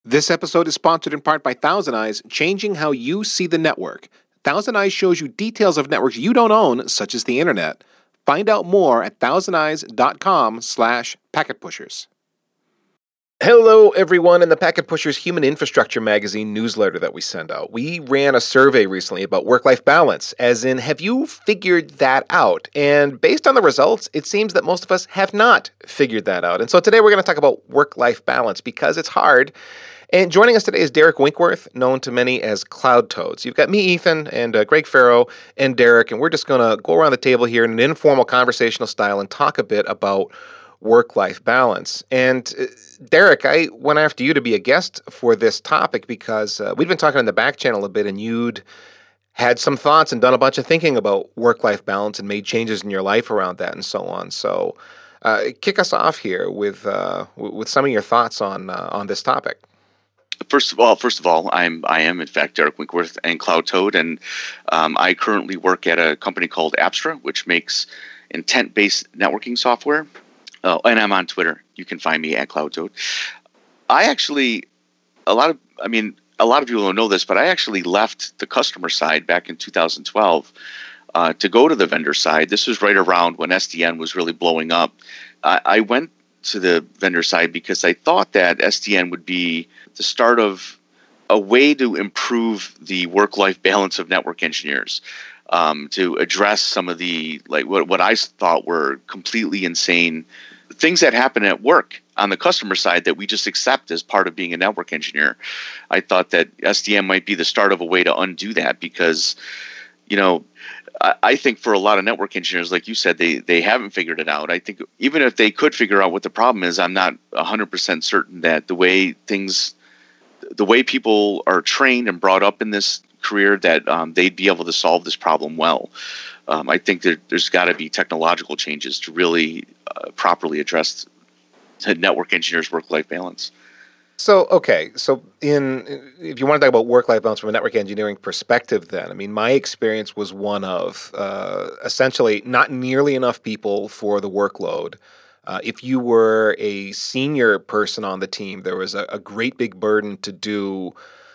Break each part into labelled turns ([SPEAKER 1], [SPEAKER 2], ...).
[SPEAKER 1] This episode is sponsored in part by Thousand Eyes, changing how you see the network. Thousand Eyes shows you details of networks you don't own, such as the internet. Find out more at thousandeyes.com/packetpushers. Hello, everyone, in the Packet Pushers Human Infrastructure Magazine newsletter that we send out. We ran a survey recently about work-life balance, as in, have you figured that out? And based on the results, it seems that most of us have not figured that out. And so today we're going to talk about work-life balance because it's hard. And joining us today is Derek Winkworth, known to many as Cloud Toads. You've got me, Ethan, and Greg Farrow, and Derek, and we're just going to go around the table here in an informal conversational style and talk a bit about work-life balance. And Derek, I went after you to be a guest for this topic because we'd been talking in the back channel a bit, and you'd had some thoughts and done a bunch of thinking about work-life balance and made changes in your life around that and so on. So kick us off here with some of your thoughts on this topic.
[SPEAKER 2] First of all, I am in fact Derek Winkworth and Cloud Toad, and I currently work at a company called Apstra, which makes intent-based networking software. And I'm on Twitter. You can find me at Cloud Toad. A lot of people don't know this, but I actually left the customer side back in 2012 to go to the vendor side. This was right around when SDN was really blowing up. I went to the vendor side because I thought that SDN would be the start of a way to improve the work-life balance of network engineers, to address some of the what I thought were completely insane things that happen at work on the customer side that we just accept as part of being a network engineer. I thought that SDN might be the start of a way to undo that because, I think for a lot of network engineers, like you said, they haven't figured it out. I think even if they could figure out what the problem is, I'm not 100% certain that the way people are trained and brought up in this career that they'd be able to solve this problem well. I think that there's got to be technological changes to really properly address the network engineers' work-life balance.
[SPEAKER 1] So if you want to talk about work-life balance from a network engineering perspective, then, I mean, my experience was one of essentially not nearly enough people for the workload. If you were a senior person on the team, there was a great big burden to do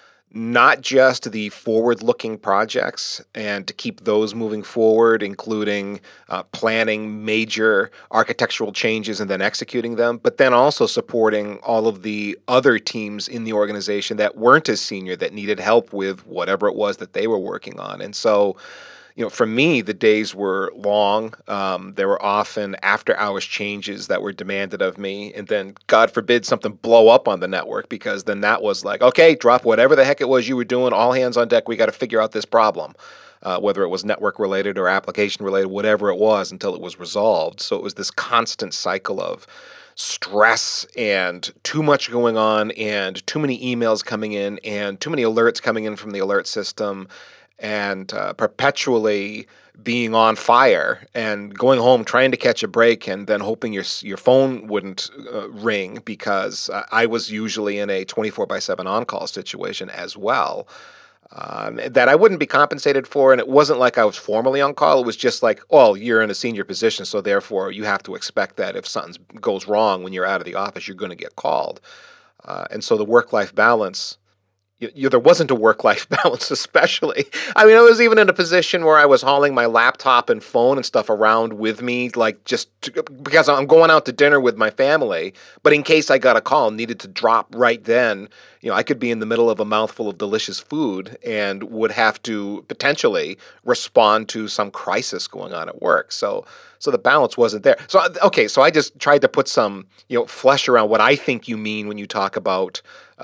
[SPEAKER 1] not just the forward-looking projects and to keep those moving forward, including planning major architectural changes and then executing them, but then also supporting all of the other teams in the organization that weren't as senior, that needed help with whatever it was that they were working on. And so, for me, the days were long. There were often after-hours changes that were demanded of me, and then, God forbid, something blow up on the network, because then that was like, okay, drop whatever the heck it was you were doing, all hands on deck, we got to figure out this problem, whether it was network-related or application-related, whatever it was, until it was resolved. So it was this constant cycle of stress and too much going on and too many emails coming in and too many alerts coming in from the alert system, and perpetually being on fire and going home trying to catch a break and then hoping your phone wouldn't ring, because I was usually in a 24/7 on-call situation as well, that I wouldn't be compensated for. And it wasn't like I was formally on call. It was just like, oh, you're in a senior position, so therefore you have to expect that if something goes wrong when you're out of the office, you're going to get called. And so the work-life balance, there wasn't a work-life balance, especially. I mean, I was even in a position where I was hauling my laptop and phone and stuff around with me, because I'm going out to dinner with my family. But in case I got a call and needed to drop right then, I could be in the middle of a mouthful of delicious food and would have to potentially respond to some crisis going on at work. So the balance wasn't there. So I just tried to put some flesh around what I think you mean when you talk about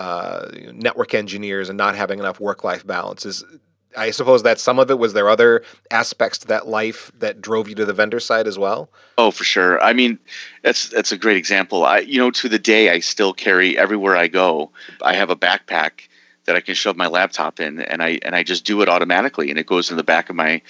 [SPEAKER 1] network engineers and not having enough work-life balance. I suppose that some of it. Was there other aspects to that life that drove you to the vendor side as well?
[SPEAKER 2] Oh, for sure. I mean, that's a great example. To the day, I still carry everywhere I go. I have a backpack that I can shove my laptop in, and I just do it automatically, and it goes in the back of my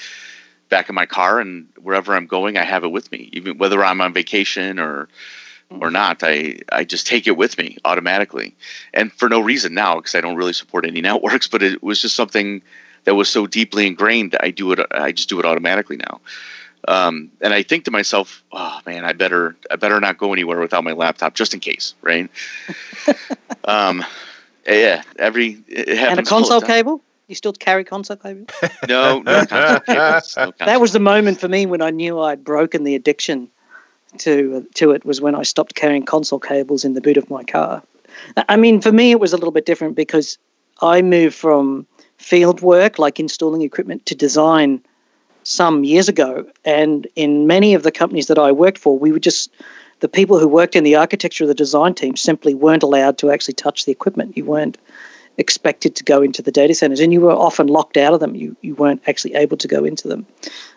[SPEAKER 2] car, and wherever I'm going, I have it with me, even whether I'm on vacation or not. I just take it with me automatically, and for no reason now, because I don't really support any networks, but it was just something that was so deeply ingrained that I just do it automatically now. And I think to myself, oh man, I better not go anywhere without my laptop, just in case, right? Yeah, it happens.
[SPEAKER 3] And a console cable? You still carry console cable?
[SPEAKER 2] No console cables.
[SPEAKER 3] That was the moment for me when I knew I'd broken the addiction to it, was when I stopped carrying console cables in the boot of my car. I mean, for me, it was a little bit different because I moved from field work, like installing equipment, to design some years ago. And in many of the companies that I worked for, the people who worked in the architecture of the design team simply weren't allowed to actually touch the equipment. You weren't expected to go into the data centers, and you were often locked out of them. You weren't actually able to go into them.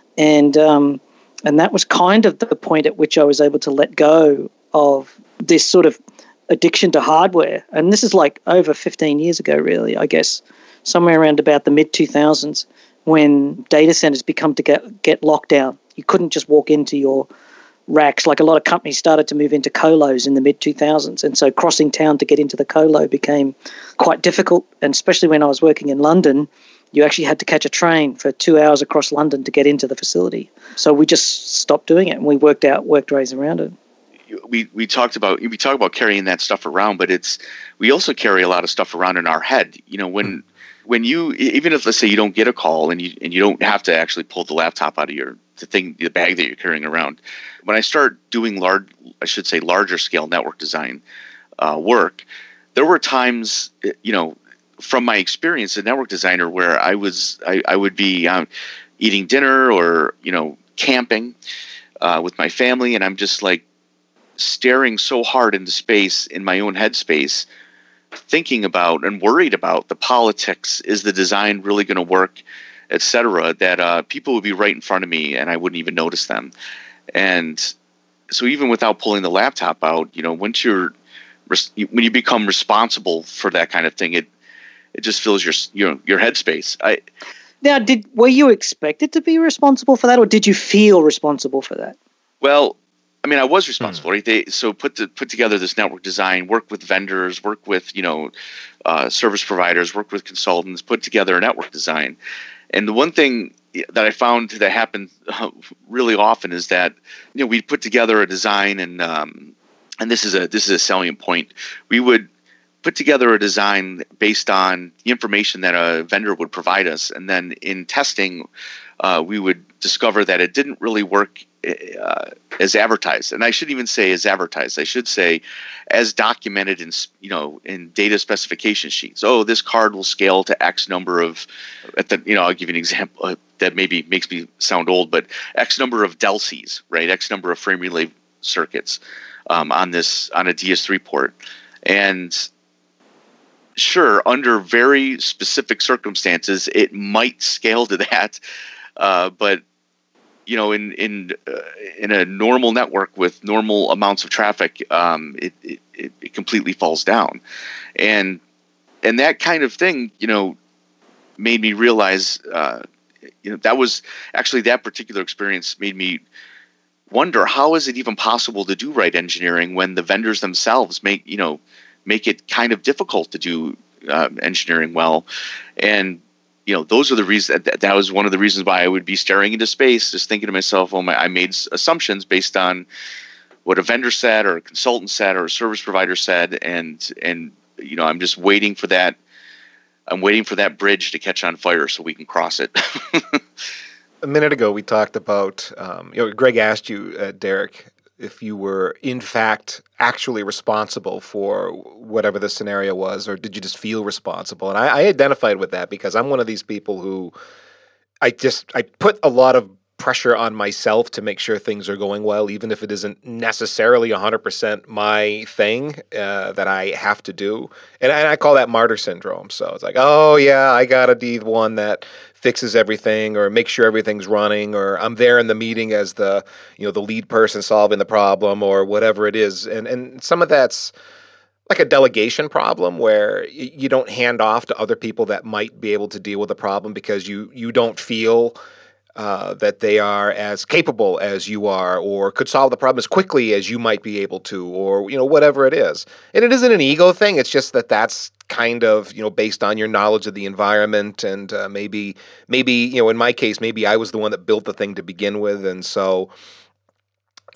[SPEAKER 3] And that was kind of the point at which I was able to let go of this sort of addiction to hardware. And this is like over 15 years ago, really, I guess, somewhere around about the mid-2000s, when data centers become to get locked down. You couldn't just walk into your racks. Like, a lot of companies started to move into colos in the mid-2000s. And so crossing town to get into the colo became quite difficult. And especially when I was working in London, you actually had to catch a train for 2 hours across London to get into the facility. So we just stopped doing it, and we worked ways around it.
[SPEAKER 2] We talk about carrying that stuff around, but we also carry a lot of stuff around in our head. You know, when you, even if, let's say, you don't get a call and you don't have to actually pull the laptop out of the bag that you're carrying around. When I start doing larger scale network design work, there were times, you know, from my experience as a network designer, where I would be eating dinner or, you know, camping with my family, and I'm just like staring so hard into space in my own headspace, thinking about and worried about the politics. Is the design really going to work, etc.? That people would be right in front of me and I wouldn't even notice them. And so even without pulling the laptop out, you know, when you become responsible for that kind of thing, it just fills your headspace.
[SPEAKER 3] Now, were you expected to be responsible for that, or did you feel responsible for that?
[SPEAKER 2] Well, I mean, I was responsible, right? So put together this network design, work with vendors, work with, you know, service providers, work with consultants, put together a network design. And the one thing that I found that happened really often is that, you know, we'd put together a design, and this is a salient point. We would put together a design based on the information that a vendor would provide us, and then in testing, we would discover that it didn't really work as advertised. And I shouldn't even say as advertised. I should say as documented in data specification sheets. Oh, this card will scale to X number of, I'll give you an example that maybe makes me sound old, but X number of DELCs, right? X number of frame relay circuits on a DS3 port. And sure, under very specific circumstances, it might scale to that, but you know, in a normal network with normal amounts of traffic, it completely falls down, and that kind of thing, you know, made me realize, that was actually, that particular experience made me wonder, how is it even possible to do right engineering when the vendors themselves make it kind of difficult to do engineering well. And you know, those are the reasons. That was one of the reasons why I would be staring into space, just thinking to myself, I made assumptions based on what a vendor said, or a consultant said, or a service provider said, and you know, I'm just waiting for that. I'm waiting for that bridge to catch on fire so we can cross it.
[SPEAKER 1] A minute ago, we talked about, Greg asked you, Derek, if you were in fact actually responsible for whatever the scenario was, or did you just feel responsible? And I identified with that because I'm one of these people who I put a lot of pressure on myself to make sure things are going well, even if it isn't necessarily 100% my thing that I have to do. And I call that martyr syndrome. So it's like, oh yeah, I gotta be the one that fixes everything or makes sure everything's running, or I'm there in the meeting as the lead person solving the problem or whatever it is. And some of that's like a delegation problem where you don't hand off to other people that might be able to deal with the problem because you don't feel that they are as capable as you are, or could solve the problem as quickly as you might be able to, or whatever it is. And it isn't an ego thing. It's just that's kind of based on your knowledge of the environment, and maybe in my case, maybe I was the one that built the thing to begin with, and so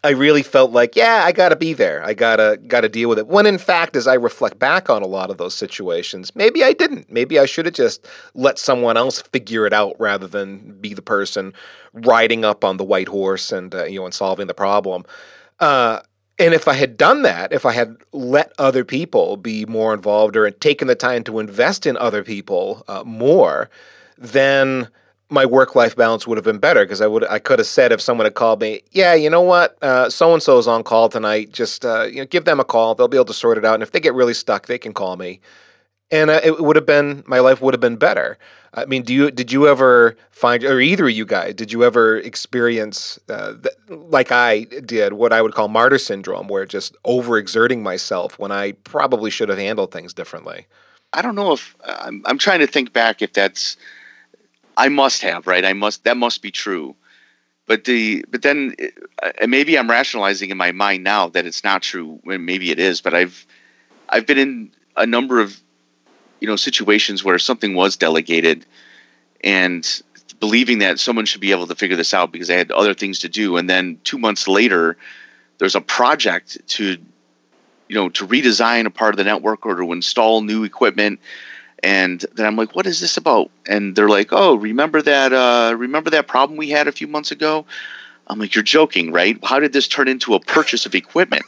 [SPEAKER 1] I really felt like, yeah, I got to be there. I gotta deal with it. When in fact, as I reflect back on a lot of those situations, maybe I didn't. Maybe I should have just let someone else figure it out rather than be the person riding up on the white horse and and solving the problem. And if I had done that, if I had let other people be more involved or had taken the time to invest in other people more, then my work-life balance would have been better because I could have said if someone had called me, yeah, you know what, so-and-so is on call tonight, just give them a call. They'll be able to sort it out. And if they get really stuck, they can call me. And my life would have been better. I mean, did you ever find, or either of you guys, did you ever experience, like I did, what I would call martyr syndrome, where just overexerting myself when I probably should have handled things differently?
[SPEAKER 2] I don't know if I'm trying to think back if that's, I must have, right? That must be true. But then maybe I'm rationalizing in my mind now that it's not true. When maybe it is, but I've been in a number of situations where something was delegated and believing that someone should be able to figure this out because I had other things to do. And then 2 months later, there's a project to redesign a part of the network or to install new equipment. And then I'm like, what is this about? And they're like, oh, remember that problem we had a few months ago? I'm like, you're joking, right? How did this turn into a purchase of equipment?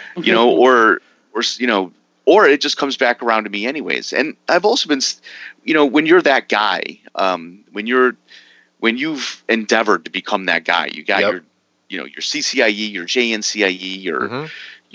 [SPEAKER 2] Or it just comes back around to me anyways. And I've also been, when you're that guy, when you've endeavored to become that guy, you got your CCIE, your JNCIE,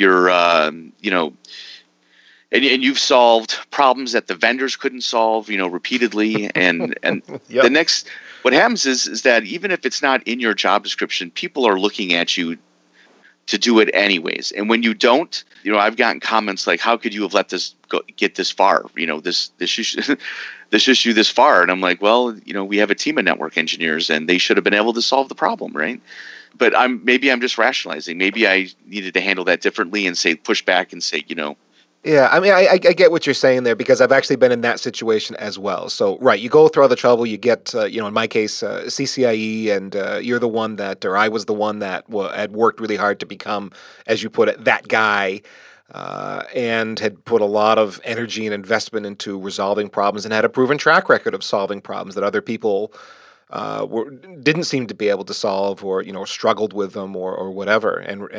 [SPEAKER 2] and you've solved problems that the vendors couldn't solve, repeatedly. And
[SPEAKER 1] Yep.
[SPEAKER 2] The next, what happens is that even if it's not in your job description, people are looking at you to do it anyways. And when you don't, I've gotten comments like, how could you have let this get this far? This issue, this issue this far. And I'm like, well, we have a team of network engineers and they should have been able to solve the problem. Right. But maybe I'm just rationalizing. Maybe I needed to handle that differently and push back and say,
[SPEAKER 1] Yeah, I mean, I get what you're saying there because I've actually been in that situation as well. So, right, you go through all the trouble, you get, in my case, CCIE, and you're the one that, or I was the one that had worked really hard to become, as you put it, that guy, and had put a lot of energy and investment into resolving problems and had a proven track record of solving problems that other people didn't seem to be able to solve or, struggled with them or whatever.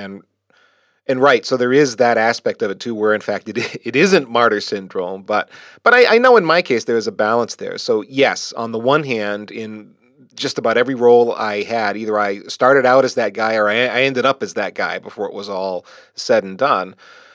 [SPEAKER 1] And right, so there is that aspect of it too, where in fact it isn't martyr syndrome, but I know in my case there is a balance there. So yes, on the one hand, in just about every role I had, either I started out as that guy or I ended up as that guy before it was all said and done.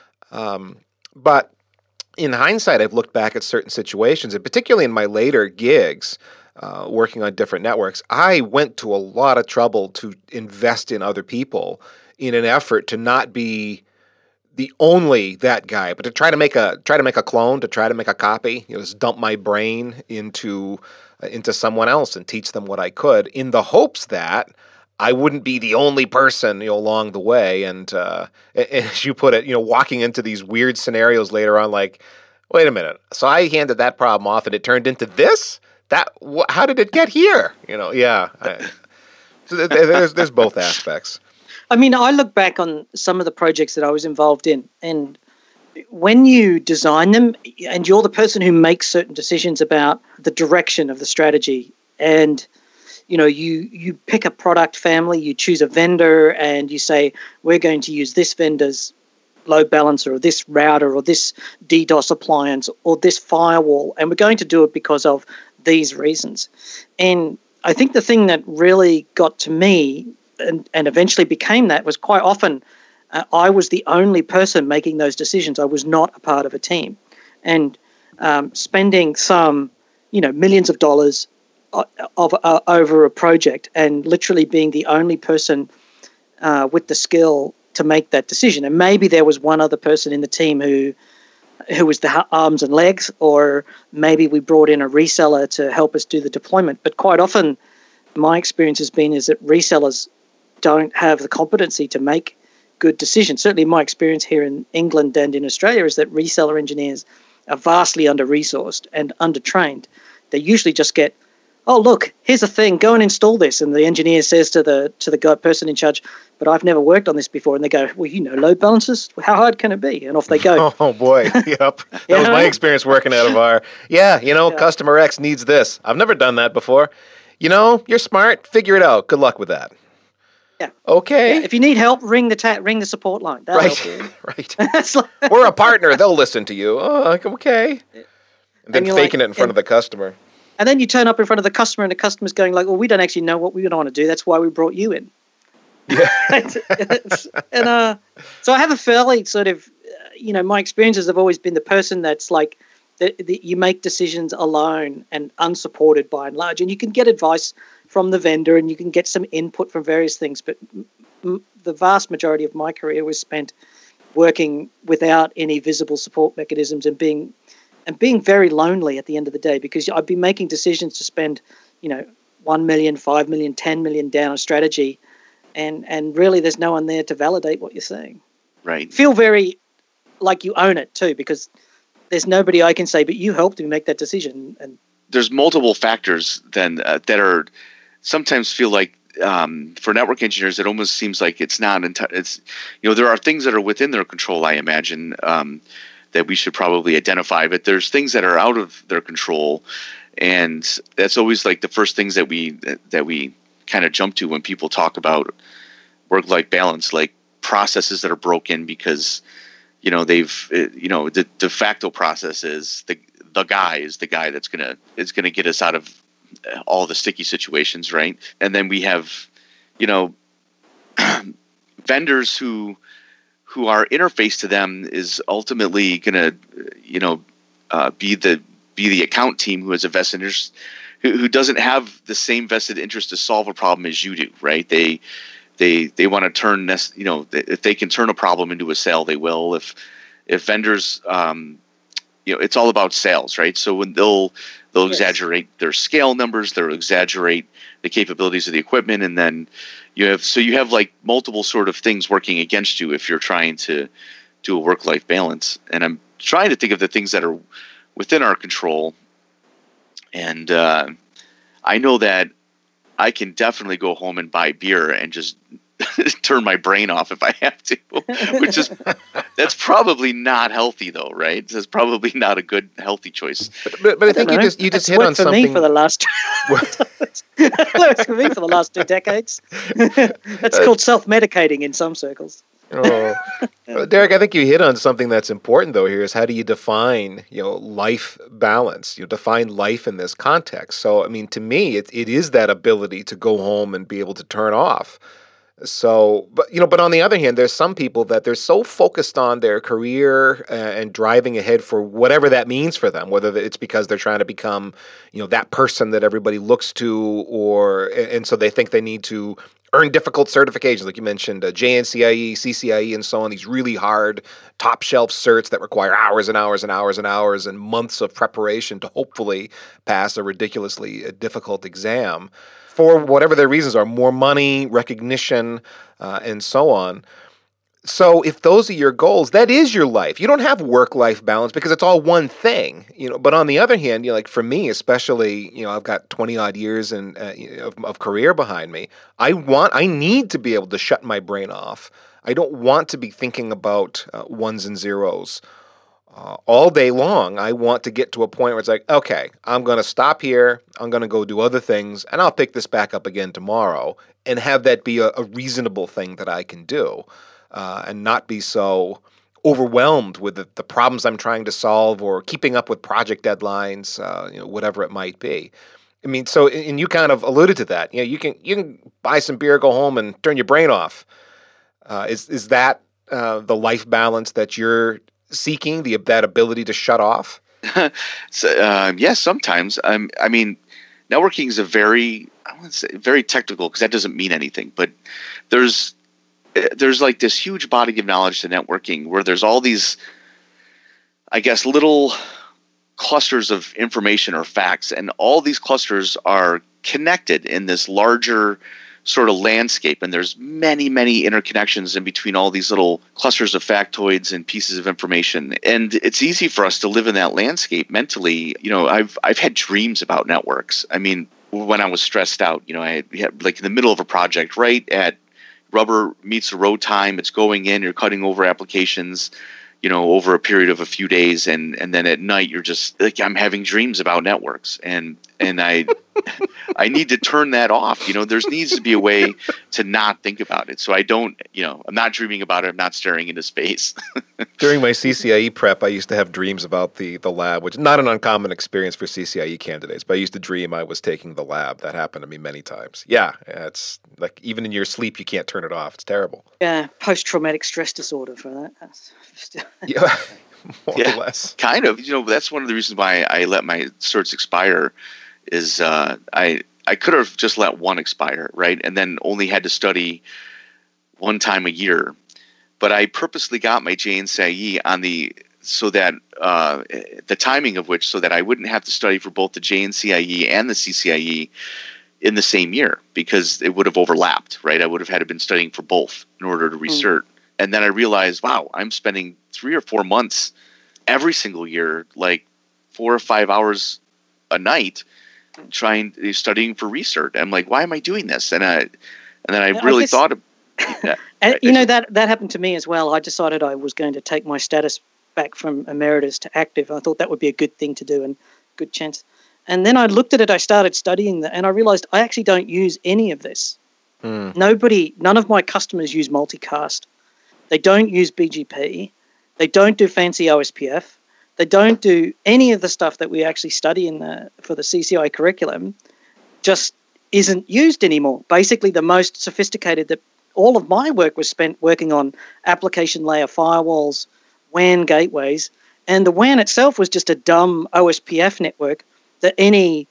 [SPEAKER 1] But in hindsight, I've looked back at certain situations, and particularly in my later gigs, working on different networks, I went to a lot of trouble to invest in other people in an effort to not be the only that guy, but to try to make a clone, to try to make a copy, just dump my brain into someone else and teach them what I could, in the hopes that I wouldn't be the only person, along the way. And as you put it, walking into these weird scenarios later on, like, wait a minute, so I handed that problem off and it turned into this. How did it get here? Yeah. So there's both aspects.
[SPEAKER 3] I mean, I look back on some of the projects that I was involved in, and when you design them and you're the person who makes certain decisions about the direction of the strategy, and you pick a product family, you choose a vendor, and you say, we're going to use this vendor's load balancer or this router or this DDoS appliance or this firewall, and we're going to do it because of these reasons. And I think the thing that really got to me and eventually became that was quite often I was the only person making those decisions. I was not a part of a team. And spending some, millions of dollars over a project and literally being the only person with the skill to make that decision. And maybe there was one other person in the team who was the arms and legs, or maybe we brought in a reseller to help us do the deployment. But quite often my experience has been is that resellers don't have the competency to make good decisions. Certainly my experience here in England and in Australia is that reseller engineers are vastly under-resourced and under-trained. They usually just get oh, look, here's the thing, go and install this. And the engineer says to the guy, person in charge, but I've never worked on this before. And they go, well, load balancers? How hard can it be? And off they go.
[SPEAKER 1] Oh, boy. Yep. That was my experience working out of our, customer X needs this. I've never done that before. You're smart. Figure it out. Good luck with that.
[SPEAKER 3] Yeah.
[SPEAKER 1] Okay.
[SPEAKER 3] Yeah. If you need help, ring the support line. That'll help you.
[SPEAKER 1] Right. We're a partner. They'll listen to you. Oh, okay. And then faking it in front of the customer.
[SPEAKER 3] And then you turn up in front of the customer, and the customer's going like, well, we don't actually know what we want to do. That's why we brought you in.
[SPEAKER 1] Yeah.
[SPEAKER 3] And so I have a fairly sort of, my experiences have always been the person that's like, you make decisions alone and unsupported by and large. And you can get advice from the vendor and you can get some input from various things. But the vast majority of my career was spent working without any visible support mechanisms and being very lonely at the end of the day, because I'd be making decisions to spend, 1 million, 5 million, 10 million down a strategy. And really there's no one there to validate what you're saying.
[SPEAKER 2] Right.
[SPEAKER 3] Feel very like you own it too, because there's nobody I can say, but you helped me make that decision. And
[SPEAKER 2] there's multiple factors then that are sometimes feel like for network engineers, it almost seems like it's not. It's there are things that are within their control, I imagine, that we should probably identify, but there's things that are out of their control, and that's always like the first things that we kind of jump to when people talk about work-life balance, like processes that are broken because they've the de facto process is the guy that's gonna get us out of all the sticky situations, right? And then we have vendors who our interface to them is ultimately gonna be the account team who has a vested interest, who doesn't have the same vested interest to solve a problem as you do, right? They want to turn this, if they can turn a problem into a sale, they will. If vendors, it's all about sales, right? So when they'll
[SPEAKER 3] Yes.
[SPEAKER 2] exaggerate their scale numbers, they'll exaggerate the capabilities of the equipment, and then you have like multiple sort of things working against you if you're trying to do a work-life balance. And I'm trying to think of the things that are within our control, and I know that I can definitely go home and buy beer and just turn my brain off if I have to, which is that's probably not healthy though, right? That's probably not a good healthy choice.
[SPEAKER 1] But I think you just hit on something.
[SPEAKER 3] Me for the last for me for the last 2 decades. That's called self-medicating in some circles.
[SPEAKER 1] Oh. Derek, I think you hit on something that's important though here is how do you define, life balance? Define life in this context. So, I mean, to me, it is that ability to go home and be able to turn off. So, but on the other hand, there's some people that they're so focused on their career and driving ahead for whatever that means for them, whether it's because they're trying to become, that person that everybody looks to, and so they think they need to earn difficult certifications, like you mentioned, JNCIE, CCIE, and so on, these really hard top shelf certs that require hours and hours and hours and hours and months of preparation to hopefully pass a ridiculously difficult exam. For whatever their reasons are, more money, recognition, and so on. So if those are your goals, that is your life. You don't have work-life balance because it's all one thing, But on the other hand, like for me, especially, I've got 20-odd years of career behind me. I need to be able to shut my brain off. I don't want to be thinking about ones and zeros all day long. I want to get to a point where it's like, okay, I'm going to stop here. I'm going to go do other things, and I'll pick this back up again tomorrow and have that be a reasonable thing that I can do and not be so overwhelmed with the problems I'm trying to solve or keeping up with project deadlines, whatever it might be. I mean, so, and you kind of alluded to that. You can buy some beer, go home, and turn your brain off. Is that the life balance that you're seeking, that ability to shut off?
[SPEAKER 2] Yes, sometimes. I mean, networking is very technical because that doesn't mean anything. But there's like this huge body of knowledge to networking where there's all these, I guess, little clusters of information or facts, and all these clusters are connected in this larger sort of landscape, and there's many, many interconnections in between all these little clusters of factoids and pieces of information. And it's easy for us to live in that landscape mentally. I've had dreams about networks. I mean, when I was stressed out. I had like in the middle of a project, right at rubber meets the road time. It's going in. You're cutting over applications, over a period of a few days, and then at night you're just like, I'm having dreams about networks, and I I need to turn that off. There needs to be a way to not think about it. So I don't, I'm not dreaming about it. I'm not staring into space.
[SPEAKER 1] During my CCIE prep, I used to have dreams about the lab, which is not an uncommon experience for CCIE candidates, but I used to dream I was taking the lab. That happened to me many times. Yeah, it's like even in your sleep, you can't turn it off. It's terrible.
[SPEAKER 3] Yeah, post-traumatic stress disorder for that.
[SPEAKER 1] Yeah, more or less.
[SPEAKER 2] Kind of. That's one of the reasons why I let my certs expire is I could have just let one expire, right? And then only had to study one time a year. But I purposely got my JNCIE so that the timing of which, so that I wouldn't have to study for both the JNCIE and the CCIE in the same year, because it would have overlapped, right? I would have had to been studying for both in order to recert. And then I realized, wow, I'm spending 3 or 4 months every single year, like 4 or 5 hours a night, studying for recert. I'm like, why am I doing this? And then I really thought of that.
[SPEAKER 3] That happened to me as well. I decided I was going to take my status back from emeritus to active. I thought that would be a good thing to do and good chance. And then I looked at it, I started studying that, and I realized I actually don't use any of this. None of my customers use multicast. They don't use BGP. They don't do fancy OSPF. They don't do any of the stuff that we actually study for the CCI curriculum. Just isn't used anymore. Basically, the most sophisticated that all of my work was spent working on application layer firewalls, WAN gateways, and the WAN itself was just a dumb OSPF network that any,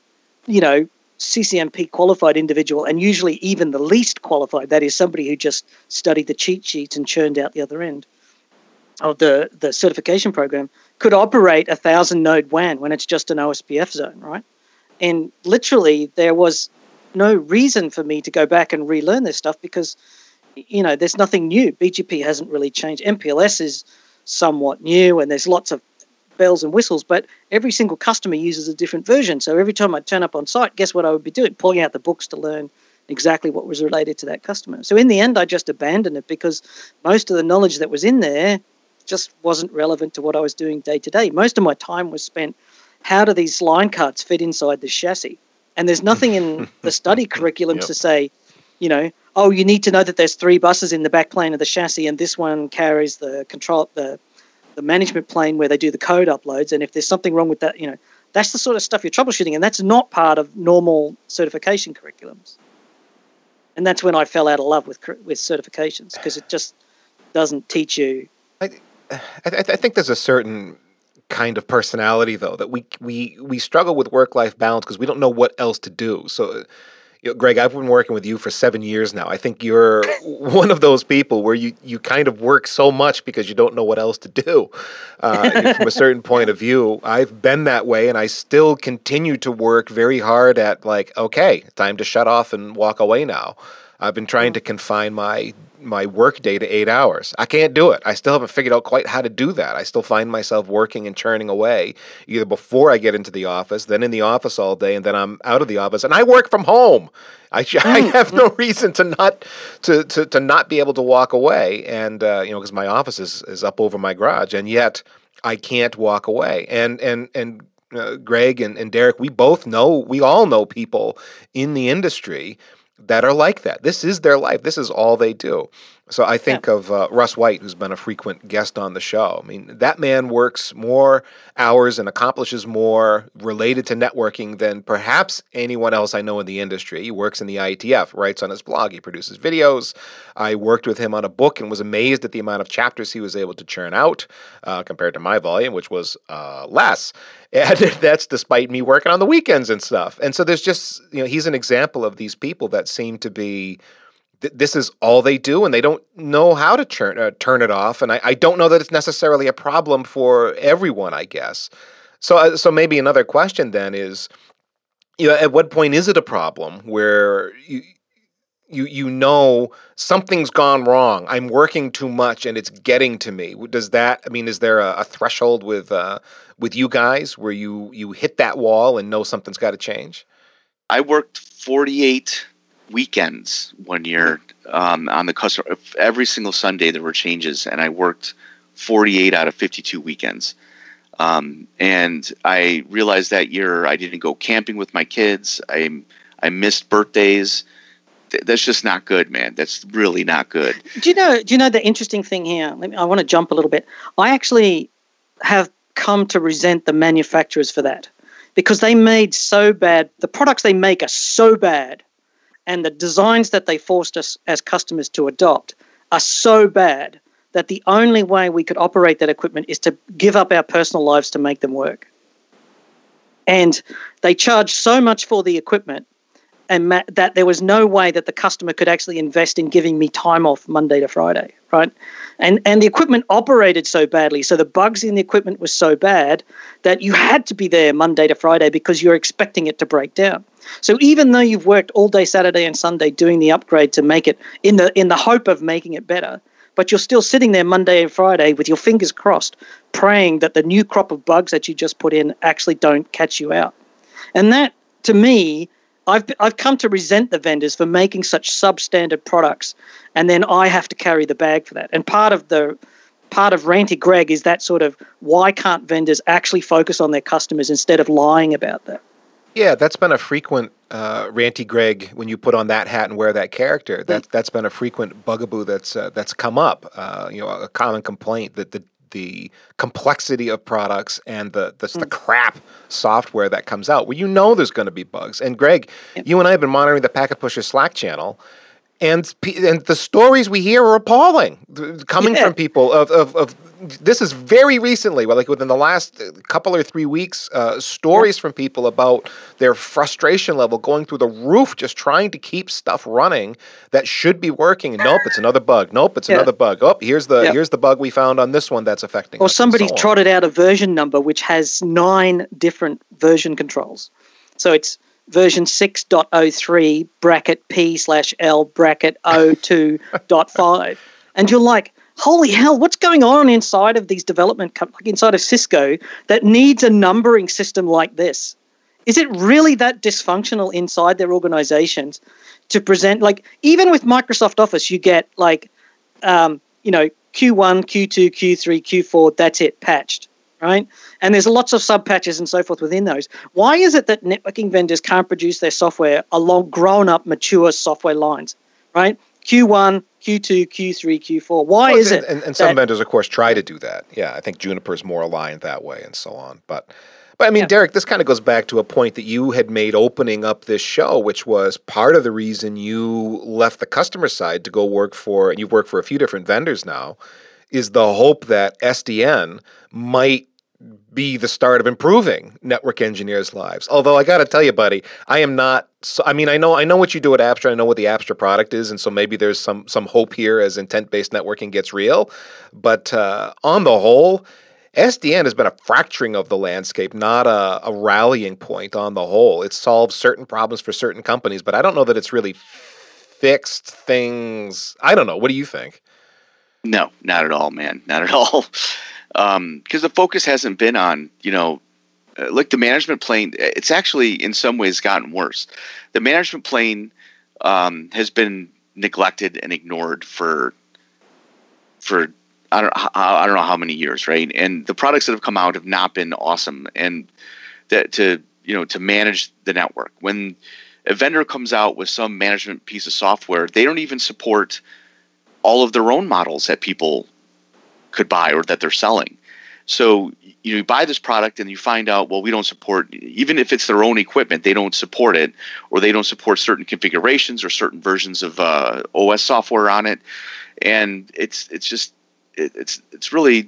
[SPEAKER 3] CCNP qualified individual, and usually even the least qualified, that is somebody who just studied the cheat sheets and churned out the other end of the certification program, could operate 1,000-node WAN when it's just an OSPF zone, right? And literally there was no reason for me to go back and relearn this stuff because, there's nothing new. BGP hasn't really changed. MPLS is somewhat new and there's lots of bells and whistles, but every single customer uses a different version. So every time I turn up on site, guess what I would be doing? Pulling out the books to learn exactly what was related to that customer. So in the end, I just abandoned it because most of the knowledge that was in there just wasn't relevant to what I was doing day to day. Most of my time was spent, how do these line cards fit inside the chassis? And there's nothing in the study curriculum to say, you need to know that there's 3 buses in the back plane of the chassis and this one carries the control, the management plane where they do the code uploads. And if there's something wrong with that, that's the sort of stuff you're troubleshooting. And that's not part of normal certification curriculums. And that's when I fell out of love with certifications because it just doesn't teach you.
[SPEAKER 1] I think there's a certain kind of personality, though, that we struggle with work-life balance because we don't know what else to do. So, Greg, I've been working with you for 7 years now. I think you're one of those people where you kind of work so much because you don't know what else to do. From a certain point of view, I've been that way, and I still continue to work very hard at okay, time to shut off and walk away now. I've been trying to confine my work day to 8 hours. I can't do it. I still haven't figured out quite how to do that. I still find myself working and churning away either before I get into the office, then in the office all day, and then I'm out of the office. And I work from home. I have no reason to not be able to walk away, and because my office is up over my garage, and yet I can't walk away. And Greg and Derek, we all know people in the industry that are like that. This is their life. This is all they do. So I think of Russ White, who's been a frequent guest on the show. I mean, that man works more hours and accomplishes more related to networking than perhaps anyone else I know in the industry. He works in the IETF, writes on his blog, he produces videos. I worked with him on a book and was amazed at the amount of chapters he was able to churn out compared to my volume, which was less. And that's despite me working on the weekends and stuff. And so there's just, he's an example of these people that seem to be, this is all they do, and they don't know how to turn it off. And I don't know that it's necessarily a problem for everyone, I guess. So maybe another question then is, at what point is it a problem where you know something's gone wrong? I'm working too much, and it's getting to me. Is there a threshold with you guys where you hit that wall and know something's got to change?
[SPEAKER 2] I worked 48 weekends one year on the customer. Every single Sunday there were changes, and I worked 48 out of 52 weekends. And I realized that year I didn't go camping with my kids. I missed birthdays. That's just not good, man. That's really not good.
[SPEAKER 3] Do you know the interesting thing here? I want to jump a little bit. I actually have come to resent the manufacturers for that, because they made so bad. The products they make are so bad, and the designs that they forced us as customers to adopt are so bad that the only way we could operate that equipment is to give up our personal lives to make them work. And they charged so much for the equipment, and that there was no way that the customer could actually invest in giving me time off Monday to Friday, right? And the equipment operated so badly, so the bugs in the equipment were so bad that you had to be there Monday to Friday because you're expecting it to break down. So even though you've worked all day Saturday and Sunday doing the upgrade to make it in the hope of making it better, but you're still sitting there Monday and Friday with your fingers crossed, praying that the new crop of bugs that you just put in actually don't catch you out. And that, to me, I've come to resent the vendors for making such substandard products, and then I have to carry the bag for that. And part of Ranty Greg is that sort of, why can't vendors actually focus on their customers instead of lying about that?
[SPEAKER 1] Yeah, that's been a frequent Ranty Greg, when you put on that hat and wear that character. That's been a frequent bugaboo that's come up. A common complaint that the complexity of products and the crap software that comes out, where there's going to be bugs. And Greg, you and I have been monitoring the Packet Pusher Slack channel, and the stories we hear are appalling, coming from people of this is very recently, like within the last couple or 3 weeks, stories from people about their frustration level going through the roof, just trying to keep stuff running that should be working. Nope, it's another bug. Nope, it's another bug. Oh, here's the bug we found on this one that's affecting us.
[SPEAKER 3] Or somebody's trotted out a version number which has 9 different version controls. So it's version 6.03 bracket P/L bracket 02.5. And you're like, holy hell, what's going on inside of these development companies, inside of Cisco, that needs a numbering system like this? Is it really that dysfunctional inside their organizations to present, like, even with Microsoft Office, you get like, Q1, Q2, Q3, Q4, that's it, patched, right? And there's lots of sub-patches and so forth within those. Why is it that networking vendors can't produce their software along grown-up, mature software lines, right? Q1, Q2, Q3, Q4. Why is it?
[SPEAKER 1] And some vendors, of course, try to do that. Yeah, I think Juniper's more aligned that way and so on. But I mean, Derek, this kind of goes back to a point that you had made opening up this show, which was part of the reason you left the customer side to go work for, and you've worked for a few different vendors now, is the hope that SDN might be the start of improving network engineers' lives. Although I got to tell you, buddy, I am not. I know what you do at Apstra. I know what the Apstra product is, and so maybe there's some hope here as intent-based networking gets real. But on the whole, SDN has been a fracturing of the landscape, not a rallying point on the whole. It solves certain problems for certain companies, but I don't know that it's really fixed things. I don't know. What do you think?
[SPEAKER 2] No, not at all, man. Not at all. Because the focus hasn't been on, like the management plane. It's actually in some ways gotten worse. The management plane has been neglected and ignored for I don't know how many years, right? And the products that have come out have not been awesome. And that to manage the network, when a vendor comes out with some management piece of software, they don't even support all of their own models that people could buy or that they're selling. So you buy this product and you find out, well, we don't support, even if it's their own equipment, they don't support it, or they don't support certain configurations or certain versions of OS software on it. And it's really,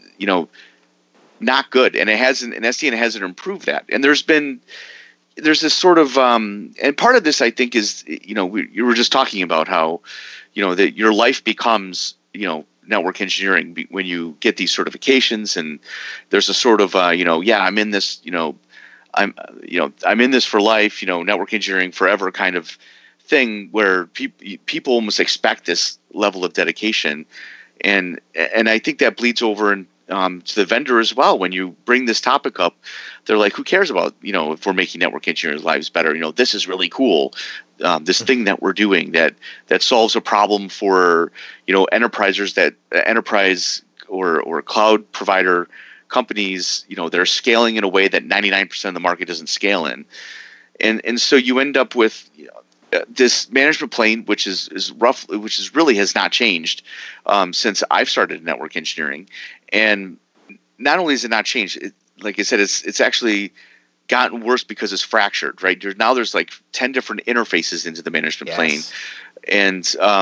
[SPEAKER 2] not good. And SDN hasn't improved that. And there's this sort of, and part of this, I think, is, you were just talking about how, that your life becomes, network engineering when you get these certifications, and there's a sort of I'm in this, I'm in this for life, network engineering forever kind of thing, where people almost expect this level of dedication, and I think that bleeds over to the vendor as well. When you bring this topic up, they're like, who cares about, if we're making network engineers' lives better? This is really cool. This thing that we're doing that solves a problem for, enterprise or cloud provider companies, they're scaling in a way that 99% of the market doesn't scale in. And so you end up with this management plane, which really has not changed since I've started network engineering. And not only has it not changed, like I said, it's actually gotten worse because it's fractured, right? There's like 10 different interfaces into the management plane, and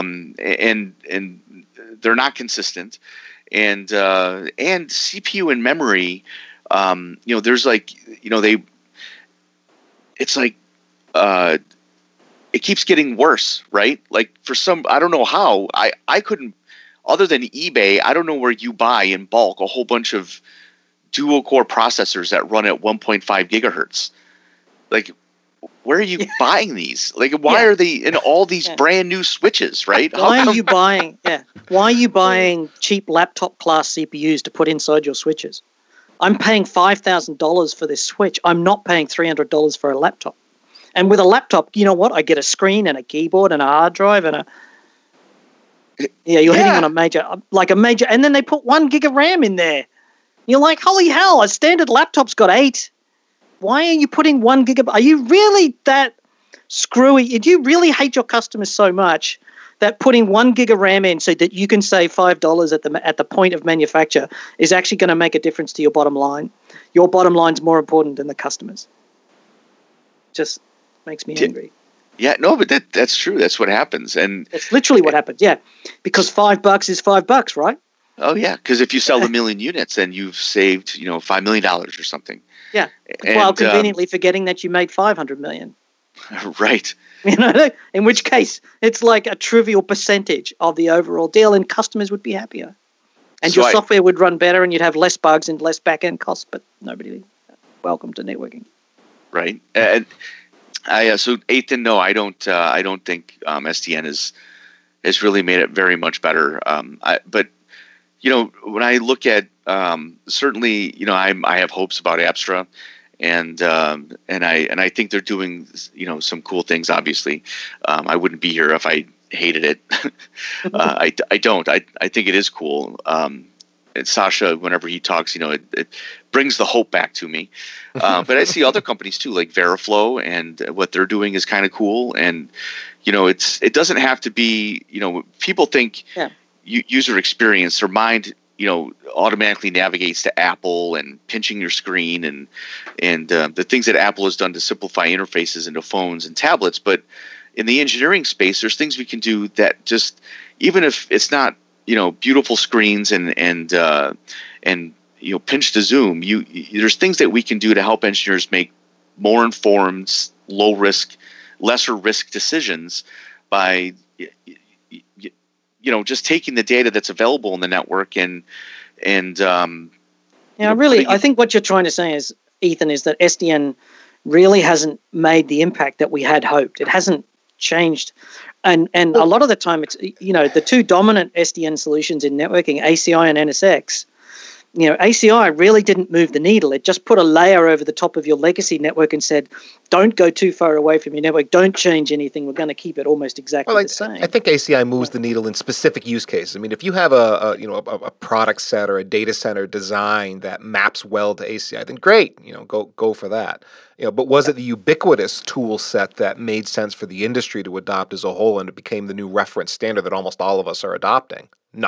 [SPEAKER 2] they're not consistent. And CPU and memory, there's like, it's like it keeps getting worse, right? Like for some, I don't know how, I couldn't, other than eBay, I don't know where you buy in bulk a whole bunch of dual core processors that run at 1.5 gigahertz. Like, where are you buying these? Like, why are they in all these brand new switches, right?
[SPEAKER 3] Why are you buying cheap laptop class CPUs to put inside your switches? I'm paying $5,000 for this switch. I'm not paying $300 for a laptop. And with a laptop, you know what? I get a screen and a keyboard and a hard drive and you're hitting on a major, and then they put 1 gig of RAM in there. You're like, holy hell, a standard laptop's got 8. Why are you putting 1 gig? Are you really that screwy? Do you really hate your customers so much that putting 1 gig of RAM in so that you can save $5 at the point of manufacture is actually going to make a difference to your bottom line? Your bottom line's more important than the customers. Just makes me angry.
[SPEAKER 2] Yeah, no, but that's true. That's what happens, and
[SPEAKER 3] it's literally what happens. Yeah, because $5 is $5, right?
[SPEAKER 2] Oh yeah, because if you sell 1 million units, then you've saved $5 million or something.
[SPEAKER 3] Yeah, while conveniently forgetting that you made 500 million.
[SPEAKER 2] Right.
[SPEAKER 3] In which case it's like a trivial percentage of the overall deal, and customers would be happier, and your software would run better, and you'd have less bugs and less back end costs. But nobody. Welcome to networking.
[SPEAKER 2] Right. And so Ethan, no, I don't think SDN has really made it very much better. But when I look at certainly, I have hopes about Apstra, and I think they're doing some cool things. Obviously, I wouldn't be here if I hated it. I don't. I think it is cool. And Sasha, whenever he talks, it brings the hope back to me. But I see other companies too, like Veriflow, and what they're doing is kind of cool. And it doesn't have to be. People think user experience. Their mind, automatically navigates to Apple and pinching your screen and the things that Apple has done to simplify interfaces into phones and tablets. But in the engineering space, there's things we can do that just, even if it's not beautiful screens and pinch to zoom, there's things that we can do to help engineers make more informed, lesser risk decisions by just taking the data that's available in the network I
[SPEAKER 3] think what you're trying to say is, Ethan, is that SDN really hasn't made the impact that we had hoped. It hasn't changed. And a lot of the time, it's, the two dominant SDN solutions in networking, ACI and NSX, ACI really didn't move the needle. It just put a layer over the top of your legacy network and said, don't go too far away from your network. Don't change anything. We're going to keep it almost exactly the same.
[SPEAKER 1] I think ACI moves the needle in specific use cases. I mean, if you have a product set or a data center design that maps well to ACI, then great, go for that. But was it the ubiquitous tool set that made sense for the industry to adopt as a whole, and it became the new reference standard that almost all of us are adopting? No.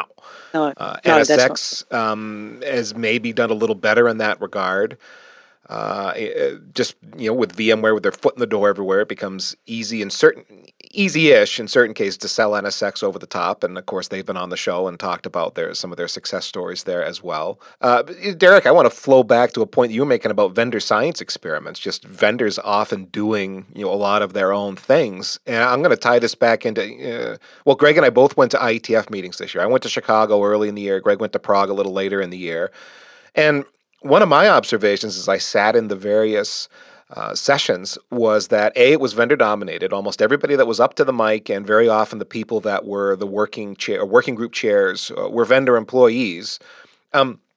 [SPEAKER 1] NSX has maybe done a little better in that regard. Just with VMware with their foot in the door everywhere, it becomes easy-ish in certain cases to sell NSX over the top, and of course they've been on the show and talked about some of their success stories there as well. Derek, I want to flow back to a point that you were making about vendor science experiments, just vendors often doing a lot of their own things, and I'm going to tie this back into Greg and I both went to IETF meetings this year. I went to Chicago early in the year. Greg went to Prague a little later in the year, and one of my observations as I sat in the various sessions was that it was vendor dominated. Almost everybody that was up to the mic, and very often the people that were the working group chairs were vendor employees.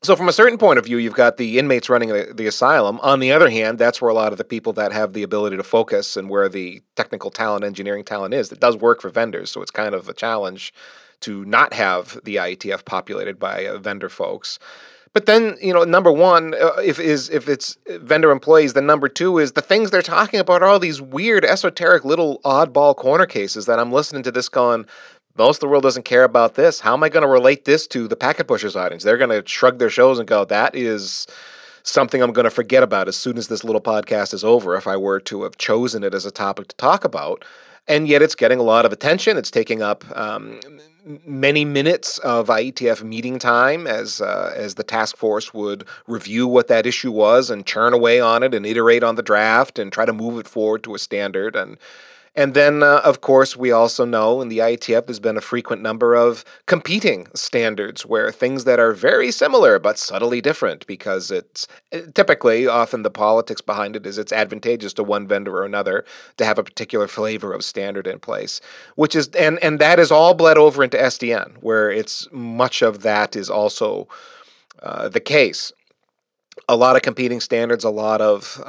[SPEAKER 1] So from a certain point of view, you've got the inmates running the asylum. On the other hand, that's where a lot of the people that have the ability to focus and where the technical talent, engineering talent is. It does work for vendors, so it's kind of a challenge to not have the IETF populated by vendor folks. But then, number one, if it's vendor employees, then number two is the things they're talking about are all these weird, esoteric little oddball corner cases that I'm listening to this going, most of the world doesn't care about this. How am I going to relate this to the Packet Pushers audience? They're going to shrug their shoulders and go, that is something I'm going to forget about as soon as this little podcast is over, if I were to have chosen it as a topic to talk about. And yet it's getting a lot of attention. It's taking up many minutes of IETF meeting time as the task force would review what that issue was and churn away on it and iterate on the draft and try to move it forward to a standard. And then, of course, we also know in the IETF there's been a frequent number of competing standards where things that are very similar but subtly different, because it's typically, often the politics behind it is it's advantageous to one vendor or another to have a particular flavor of standard in place, which is and that is all bled over into SDN, where it's much of that is also the case. A lot of competing standards, a lot of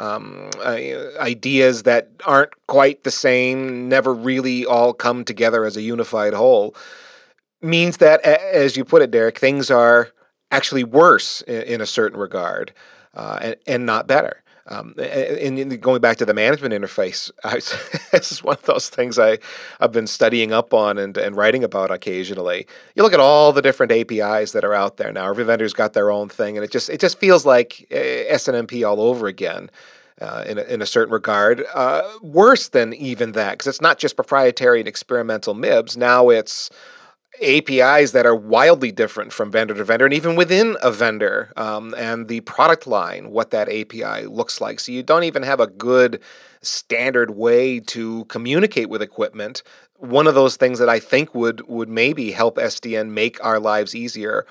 [SPEAKER 1] ideas that aren't quite the same, never really all come together as a unified whole, means that, as you put it, Derek, things are actually worse in a certain regard and not better. And going back to the management interface, this is one of those things I've been studying up on and writing about occasionally. You look at all the different APIs that are out there now. Every vendor's got their own thing, and it just feels like SNMP all over again. In a certain regard, worse than even that, because it's not just proprietary and experimental MIBs. Now it's APIs that are wildly different from vendor to vendor, and even within a vendor, and the product line, what that API looks like. So you don't even have a good standard way to communicate with equipment. One of those things that I think would maybe help SDN make our lives easier,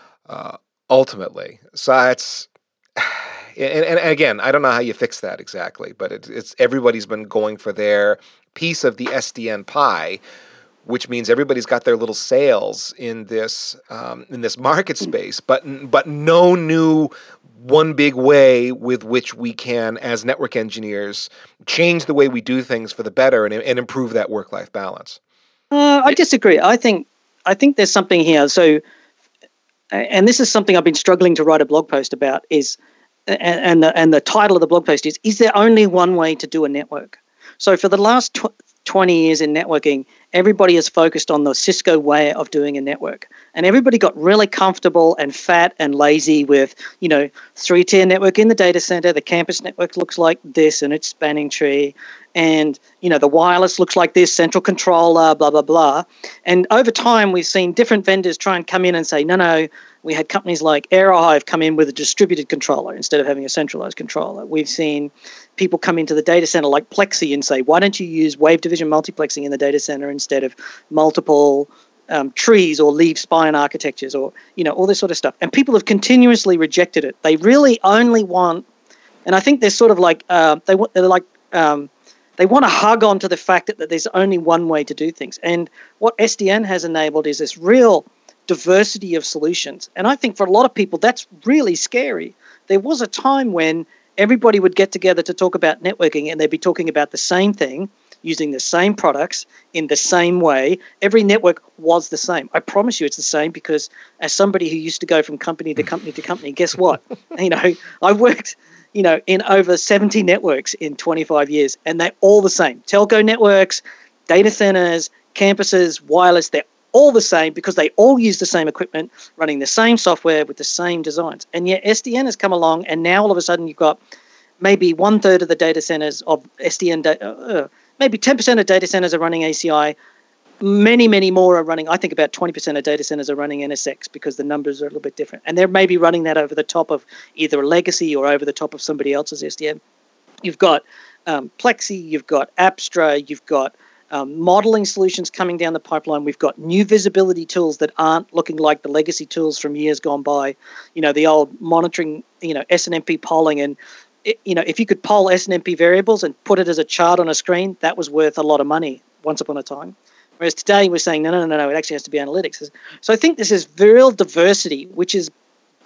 [SPEAKER 1] ultimately. So it's, and again, I don't know how you fix that exactly, but it's everybody's been going for their piece of the SDN pie, which means everybody's got their little sails in this market space, but no new one big way with which we can, as network engineers, change the way we do things for the better and improve that work-life balance.
[SPEAKER 3] I disagree. I think there's something here. So, and this is something I've been struggling to write a blog post about. And the title of the blog post is there only one way to do a network? So for the last 20 years in networking, everybody is focused on the Cisco way of doing a network. And everybody got really comfortable and fat and lazy with, 3-tier network in the data center. The campus network looks like this and its spanning tree. And, the wireless looks like this, central controller, blah, blah, blah. And over time, we've seen different vendors try and come in and say, no, we had companies like Aerohive come in with a distributed controller instead of having a centralized controller. We've seen people come into the data center like Plexi and say, why don't you use wave division multiplexing in the data center instead of multiple trees or leaf spine architectures or, all this sort of stuff. And people have continuously rejected it. They really only want, and I think they're sort of like, they want to hug on to the fact that there's only one way to do things. And what SDN has enabled is this real diversity of solutions. And I think for a lot of people, that's really scary. There was a time when everybody would get together to talk about networking and they'd be talking about the same thing, using the same products in the same way. Every network was the same. I promise you it's the same, because as somebody who used to go from company to company to company, guess what? I worked in over 70 networks in 25 years, and they're all the same. Telco networks, data centers, campuses, wireless, they're all the same because they all use the same equipment, running the same software with the same designs. And yet SDN has come along, and now all of a sudden you've got maybe 1/3 of the data centers of SDN, maybe 10% of data centers are running ACI. Many, many more are running. I think about 20% of data centers are running NSX because the numbers are a little bit different. And they're maybe running that over the top of either a legacy or over the top of somebody else's SDN. You've got Plexi, you've got Apstra, you've got modeling solutions coming down the pipeline. We've got new visibility tools that aren't looking like the legacy tools from years gone by. The old monitoring, SNMP polling. And, if you could poll SNMP variables and put it as a chart on a screen, that was worth a lot of money once upon a time. Whereas today we're saying, no, it actually has to be analytics. So I think this is real diversity, which is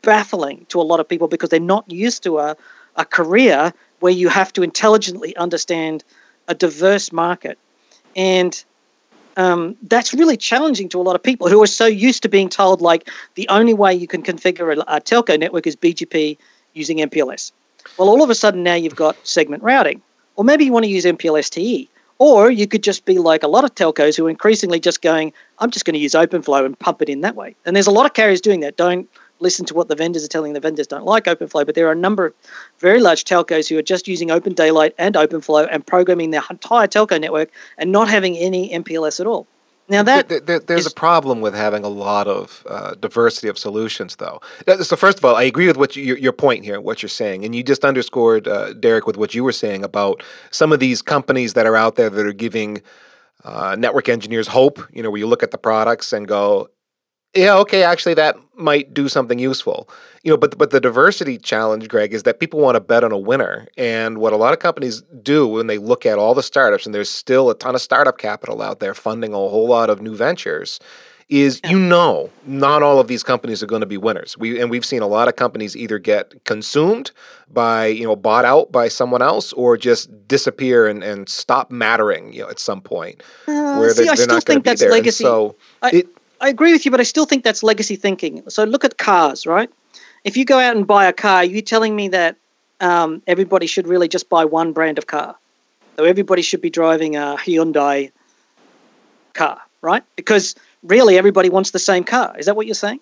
[SPEAKER 3] baffling to a lot of people because they're not used to a career where you have to intelligently understand a diverse market. And that's really challenging to a lot of people who are so used to being told, like, the only way you can configure a telco network is BGP using MPLS. Well, all of a sudden now you've got segment routing. Or maybe you want to use MPLS TE. Or you could just be like a lot of telcos who are increasingly just going, I'm just going to use OpenFlow and pump it in that way. And there's a lot of carriers doing that. Don't listen to what the vendors are telling. The vendors don't like OpenFlow, but there are a number of very large telcos who are just using Open Daylight and OpenFlow and programming their entire telco network and not having any MPLS at all. Now
[SPEAKER 1] there's a problem with having a lot of diversity of solutions, though. So first of all, I agree with what your point here, what you're saying, and you just underscored, Derek, with what you were saying about some of these companies that are out there that are giving network engineers hope. Where you look at the products and go, yeah, okay, actually that might do something useful. But the diversity challenge, Greg, is that people want to bet on a winner. And what a lot of companies do when they look at all the startups, and there's still a ton of startup capital out there funding a whole lot of new ventures, is not all of these companies are going to be winners. We've seen a lot of companies either get consumed by, bought out by someone else, or just disappear and stop mattering, at some point where they're not going to be there.
[SPEAKER 3] Legacy.
[SPEAKER 1] And so
[SPEAKER 3] I agree with you, but I still think that's legacy thinking. So look at cars, right? If you go out and buy a car, you're telling me that everybody should really just buy one brand of car. So everybody should be driving a Hyundai car, right? Because really everybody wants the same car. Is that what you're saying?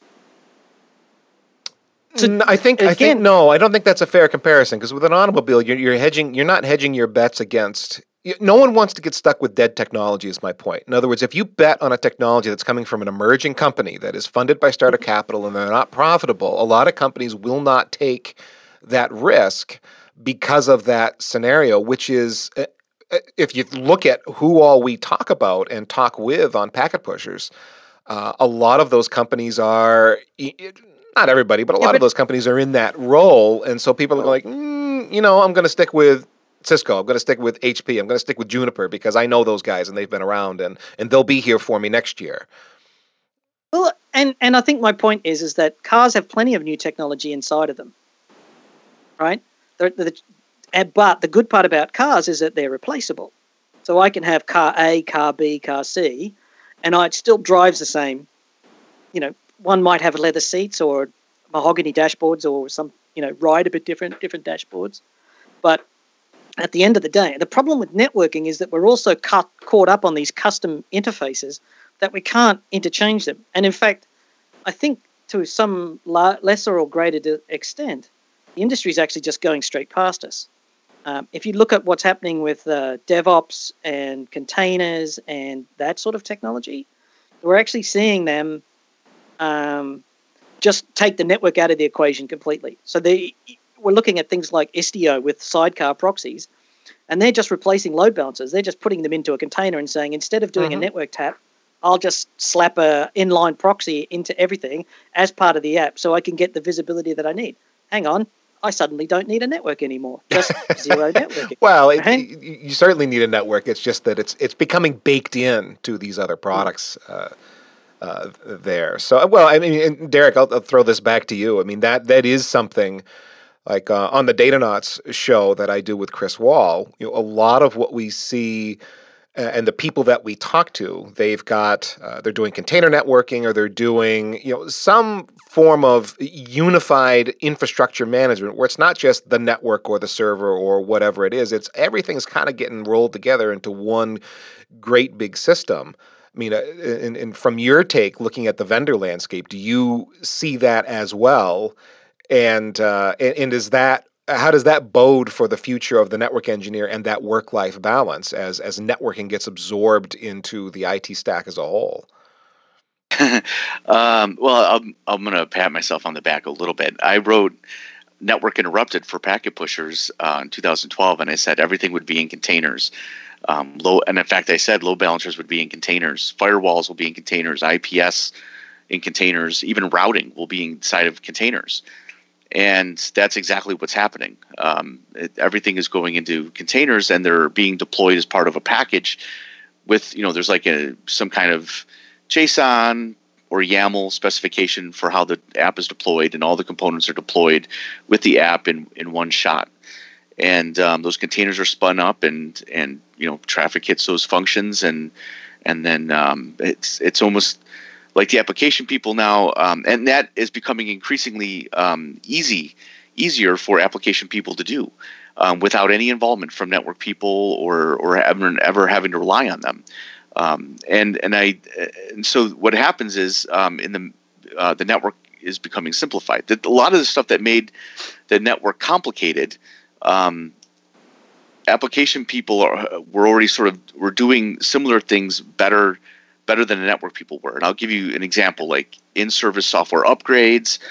[SPEAKER 1] So I think no. I don't think that's a fair comparison, because with an automobile, you're hedging. You're not hedging your bets against. No one wants to get stuck with dead technology, is my point. In other words, if you bet on a technology that's coming from an emerging company that is funded by startup capital and they're not profitable, a lot of companies will not take that risk because of that scenario, which is, if you look at who all we talk about and talk with on packet pushers, a lot of those companies are, not everybody, but a lot of those companies are in that role. And so people are like, I'm going to stick with Cisco, I'm going to stick with HP, I'm going to stick with Juniper because I know those guys and they've been around and they'll be here for me next year.
[SPEAKER 3] Well, and I think my point is that cars have plenty of new technology inside of them, right? But the good part about cars is that they're replaceable. So I can have car A, car B, car C, and it still drives the same. One might have leather seats or mahogany dashboards or some, ride a bit different dashboards. But at the end of the day, the problem with networking is that we're also caught up on these custom interfaces that we can't interchange them. And in fact, I think to some lesser or greater extent, the industry is actually just going straight past us. If you look at what's happening with DevOps and containers and that sort of technology, we're actually seeing them just take the network out of the equation completely. So we're looking at things like Istio with sidecar proxies, and they're just replacing load balancers. They're just putting them into a container and saying, instead of doing a network tap, I'll just slap a inline proxy into everything as part of the app so I can get the visibility that I need. Hang on, I suddenly don't need a network anymore. Just zero networking.
[SPEAKER 1] Well, you certainly need a network. It's just that it's becoming baked in to these other products there. So, well, I mean, and Derek, I'll throw this back to you. I mean, that is something. Like on the Datanauts show that I do with Chris Wall, a lot of what we see and the people that we talk to, they've got they're doing container networking, or they're doing some form of unified infrastructure management where it's not just the network or the server or whatever it is. It's everything's kind of getting rolled together into one great big system. I mean, and from your take, looking at the vendor landscape, do you see that as well? And is that, how does that bode for the future of the network engineer and that work-life balance as networking gets absorbed into the IT stack as a whole?
[SPEAKER 2] Well, I'm going to pat myself on the back a little bit. I wrote Network Interrupted for Packet Pushers in 2012, and I said everything would be in containers. And in fact, I said load balancers would be in containers, firewalls will be in containers, IPS in containers, even routing will be inside of containers. And that's exactly what's happening. Everything is going into containers, and they're being deployed as part of a package with, there's like some kind of JSON or YAML specification for how the app is deployed, and all the components are deployed with the app in one shot. And those containers are spun up, and traffic hits those functions, and then it's almost like the application people now, and that is becoming increasingly easier for application people to do without any involvement from network people or ever having to rely on them. And so what happens is the network is becoming simplified. A lot of the stuff that made the network complicated, application people were already were doing similar things better than the network people were. And I'll give you an example, like in-service software upgrades.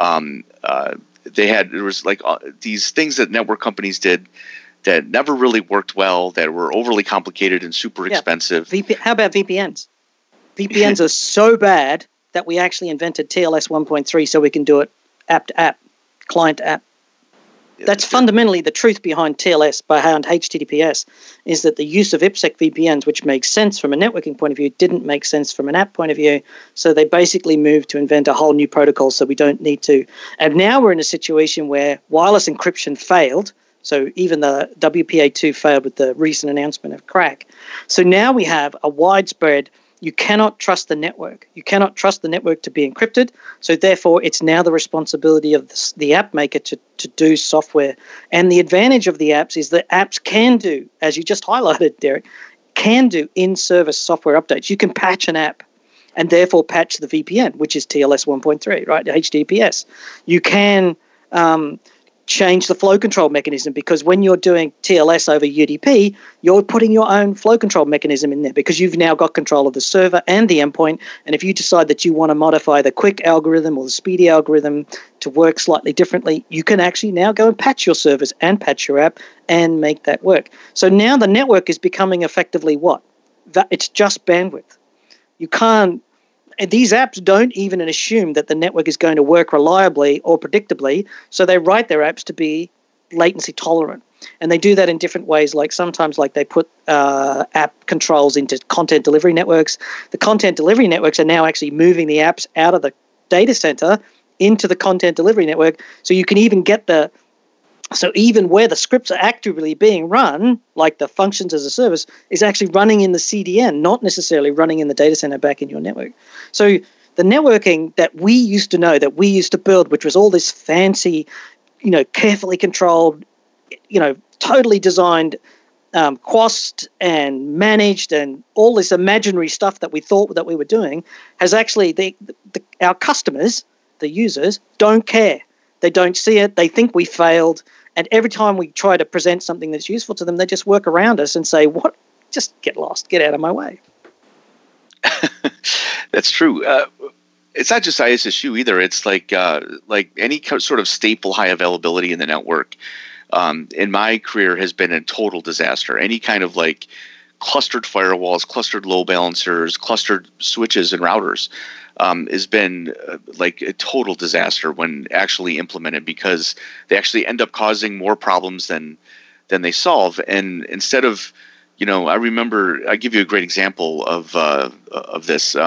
[SPEAKER 2] There was these things that network companies did that never really worked well, that were overly complicated and super expensive.
[SPEAKER 3] How about VPNs? VPNs are so bad that we actually invented TLS 1.3 so we can do it app to app, client to app. That's fundamentally the truth behind TLS, behind HTTPS, is that the use of IPsec VPNs, which makes sense from a networking point of view, didn't make sense from an app point of view. So they basically moved to invent a whole new protocol so we don't need to. And now we're in a situation where wireless encryption failed. So even the WPA2 failed with the recent announcement of crack. So now we have a widespread, you cannot trust the network. You cannot trust the network to be encrypted. So therefore, it's now the responsibility of the app maker to do software. And the advantage of the apps is that apps can do, as you just highlighted, Derek, can do in-service software updates. You can patch an app and therefore patch the VPN, which is TLS 1.3, right, HTTPS. You can change the flow control mechanism, because when you're doing TLS over UDP, you're putting your own flow control mechanism in there because you've now got control of the server and the endpoint. And if you decide that you want to modify the quick algorithm or the speedy algorithm to work slightly differently, you can actually now go and patch your servers and patch your app and make that work. So now the network is becoming effectively what? It's just bandwidth. You can't. These apps don't even assume that the network is going to work reliably or predictably, so they write their apps to be latency tolerant. And they do that in different ways, like sometimes they put app controls into content delivery networks. The content delivery networks are now actually moving the apps out of the data center into the content delivery network, so you can even get so even where the scripts are actively being run, like the functions as a service, is actually running in the CDN, not necessarily running in the data center back in your network. So the networking that we used to know, that we used to build, which was all this fancy, carefully controlled, totally designed, cost and managed, and all this imaginary stuff that we thought that we were doing, has actually our customers, the users, don't care. They don't see it. They think we failed. And every time we try to present something that's useful to them, they just work around us and say, "What? Just get lost. Get out of my way."
[SPEAKER 2] That's true. It's not just ISSU either. It's like any sort of staple high availability in the network. In my career, has been a total disaster. Any kind of clustered firewalls, clustered load balancers, clustered switches and routers has been a total disaster when actually implemented, because they actually end up causing more problems than they solve. And instead of, I remember, I give you a great example of this.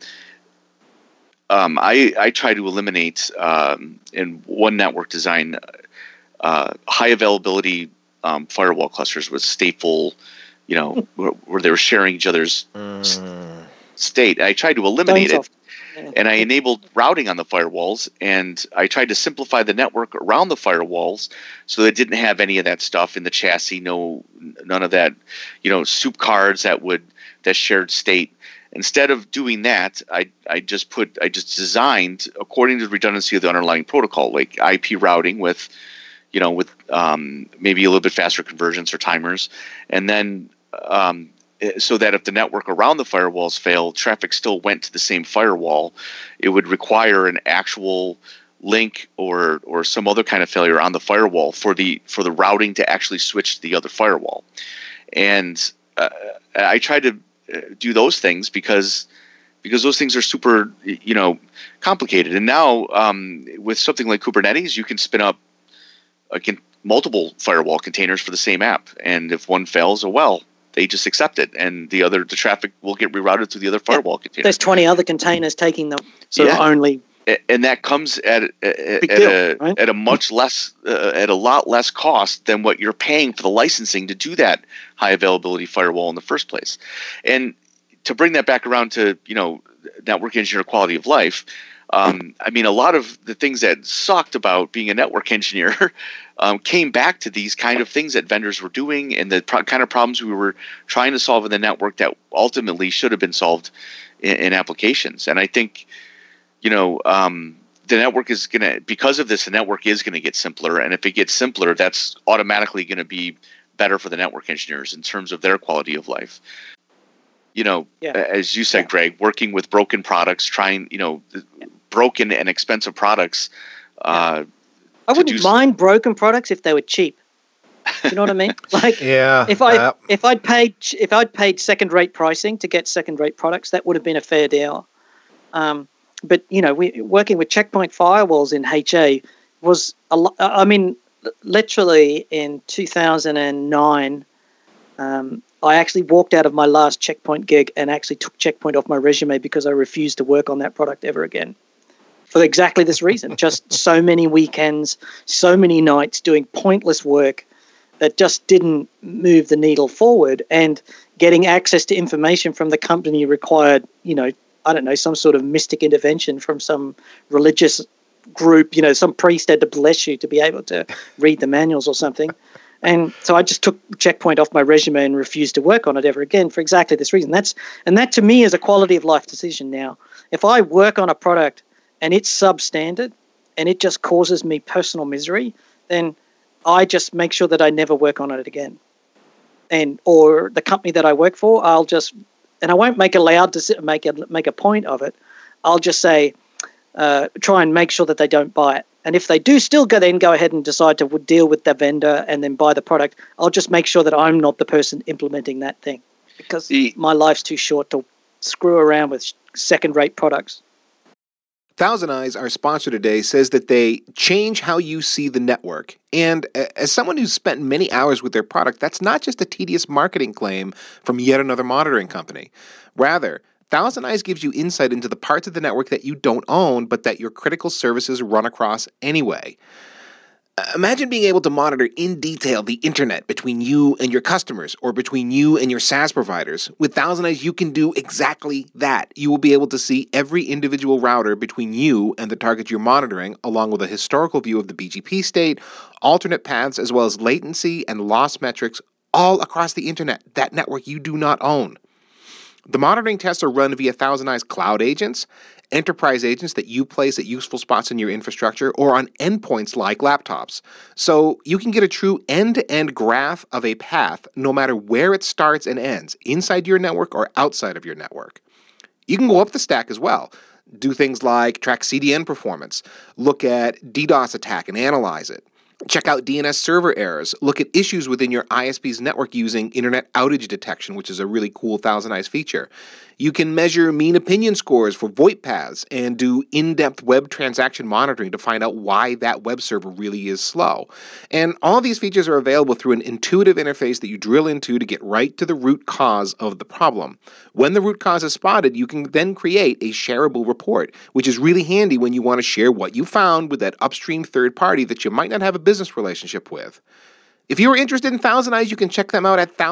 [SPEAKER 2] I try to eliminate in one network design high availability firewall clusters with stateful, where they were sharing each other's state. I tried to eliminate it. And I enabled routing on the firewalls, and I tried to simplify the network around the firewalls so that it didn't have any of that stuff in the chassis, none of that, soup cards that shared state. Instead of doing that, I just designed according to the redundancy of the underlying protocol, like IP routing with maybe a little bit faster conversions or timers, and then so that if the network around the firewalls failed, traffic still went to the same firewall. It would require an actual link or some other kind of failure on the firewall for the routing to actually switch to the other firewall. And I tried to do those things because those things are super complicated. And now with something like Kubernetes, you can spin up multiple firewall containers for the same app. And if one fails, they just accept it, and the traffic will get rerouted to the other firewall container.
[SPEAKER 3] There's 20 other containers taking the only.
[SPEAKER 2] And that comes at a much less at a lot less cost than what you're paying for the licensing to do that high availability firewall in the first place. And to bring that back around to network engineer quality of life, I mean, a lot of the things that sucked about being a network engineer came back to these kind of things that vendors were doing and the kind of problems we were trying to solve in the network that ultimately should have been solved in applications. And I think the network is because of this, the network is going to get simpler. And if it gets simpler, that's automatically going to be better for the network engineers in terms of their quality of life. As you said, Greg, working with broken products, broken and expensive products.
[SPEAKER 3] I wouldn't mind broken products if they were cheap. You know what I mean? Like, if I'd paid second-rate pricing to get second-rate products, that would have been a fair deal. But we working with Checkpoint firewalls in HA was a lot. I mean, literally in 2009, I actually walked out of my last Checkpoint gig and actually took Checkpoint off my resume because I refused to work on that product ever again. For exactly this reason, just so many weekends, so many nights doing pointless work that just didn't move the needle forward, and getting access to information from the company required, I don't know, some sort of mystic intervention from some religious group, some priest had to bless you to be able to read the manuals or something. And so I just took Checkpoint off my resume and refused to work on it ever again for exactly this reason. That to me is a quality of life decision now. If I work on a product and it's substandard and it just causes me personal misery, then I just make sure that I never work on it again. Or the company that I work for, and I won't make a point of it. I'll just say, try and make sure that they don't buy it. And if they do still go ahead and decide to deal with the vendor and then buy the product, I'll just make sure that I'm not the person implementing that thing, because my life's too short to screw around with second-rate products.
[SPEAKER 1] Thousand Eyes, our sponsor today, says that they change how you see the network. And as someone who's spent many hours with their product, that's not just a tedious marketing claim from yet another monitoring company. Rather, Thousand Eyes gives you insight into the parts of the network that you don't own, but that your critical services run across anyway. Imagine being able to monitor in detail the internet between you and your customers, or between you and your SaaS providers. With Thousand Eyes, you can do exactly that. You will be able to see every individual router between you and the target you're monitoring, along with a historical view of the BGP state, alternate paths, as well as latency and loss metrics, all across the internet, that network you do not own. The monitoring tests are run via Thousand Eyes cloud agents, enterprise agents that you place at useful spots in your infrastructure, or on endpoints like laptops. So you can get a true end-to-end graph of a path no matter where it starts and ends, inside your network or outside of your network. You can go up the stack as well. Do things like track CDN performance, look at DDoS attack and analyze it. Check out DNS server errors. Look at issues within your ISP's network using internet outage detection, which is a really cool Thousand Eyes feature. You can measure mean opinion scores for VoIP paths and do in-depth web transaction monitoring to find out why that web server really is slow. And all of these features are available through an intuitive interface that you drill into to get right to the root cause of the problem. When the root cause is spotted, you can then create a shareable report, which is really handy when you want to share what you found with that upstream third party that you might not have a business relationship with. If you are interested in Thousand Eyes, you can check them out at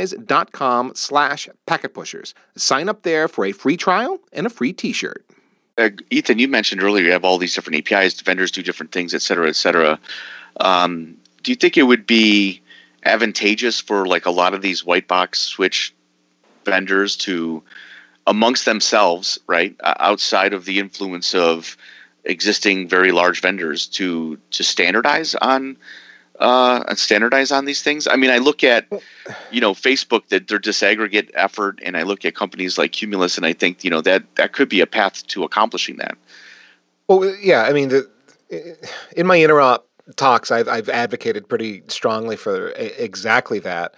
[SPEAKER 1] thousandeyes.com/packetpushers. Sign up there for a free trial and a free t-shirt.
[SPEAKER 2] Ethan, you mentioned earlier you have all these different APIs, vendors do different things, et cetera, et cetera. Do you think it would be advantageous for like a lot of these white box switch vendors to, amongst themselves, right, outside of the influence of existing very large vendors, to standardize on these things? I mean, I look at, Facebook, that their disaggregate effort, and I look at companies like Cumulus, and I think, that could be a path to accomplishing that.
[SPEAKER 1] Well, yeah, I mean, in my interop talks, I've advocated pretty strongly for exactly that.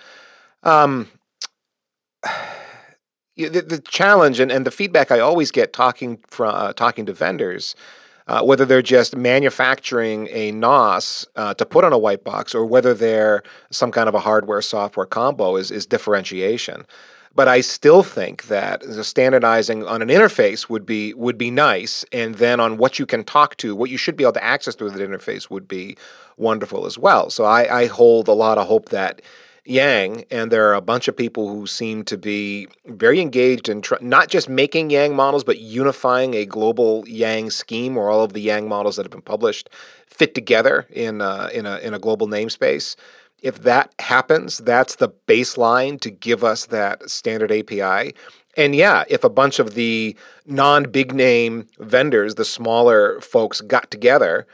[SPEAKER 1] The challenge and the feedback I always get talking to vendors whether they're just manufacturing a NOS to put on a white box, or whether they're some kind of a hardware-software combo, is differentiation. But I still think that standardizing on an interface would be nice, and then on what you can talk to, what you should be able to access through that interface would be wonderful as well. So I hold a lot of hope that Yang, and there are a bunch of people who seem to be very engaged in not just making Yang models, but unifying a global Yang scheme where all of the Yang models that have been published fit together in a global namespace. If that happens, that's the baseline to give us that standard API. And yeah, if a bunch of the non-big name vendors, the smaller folks, got together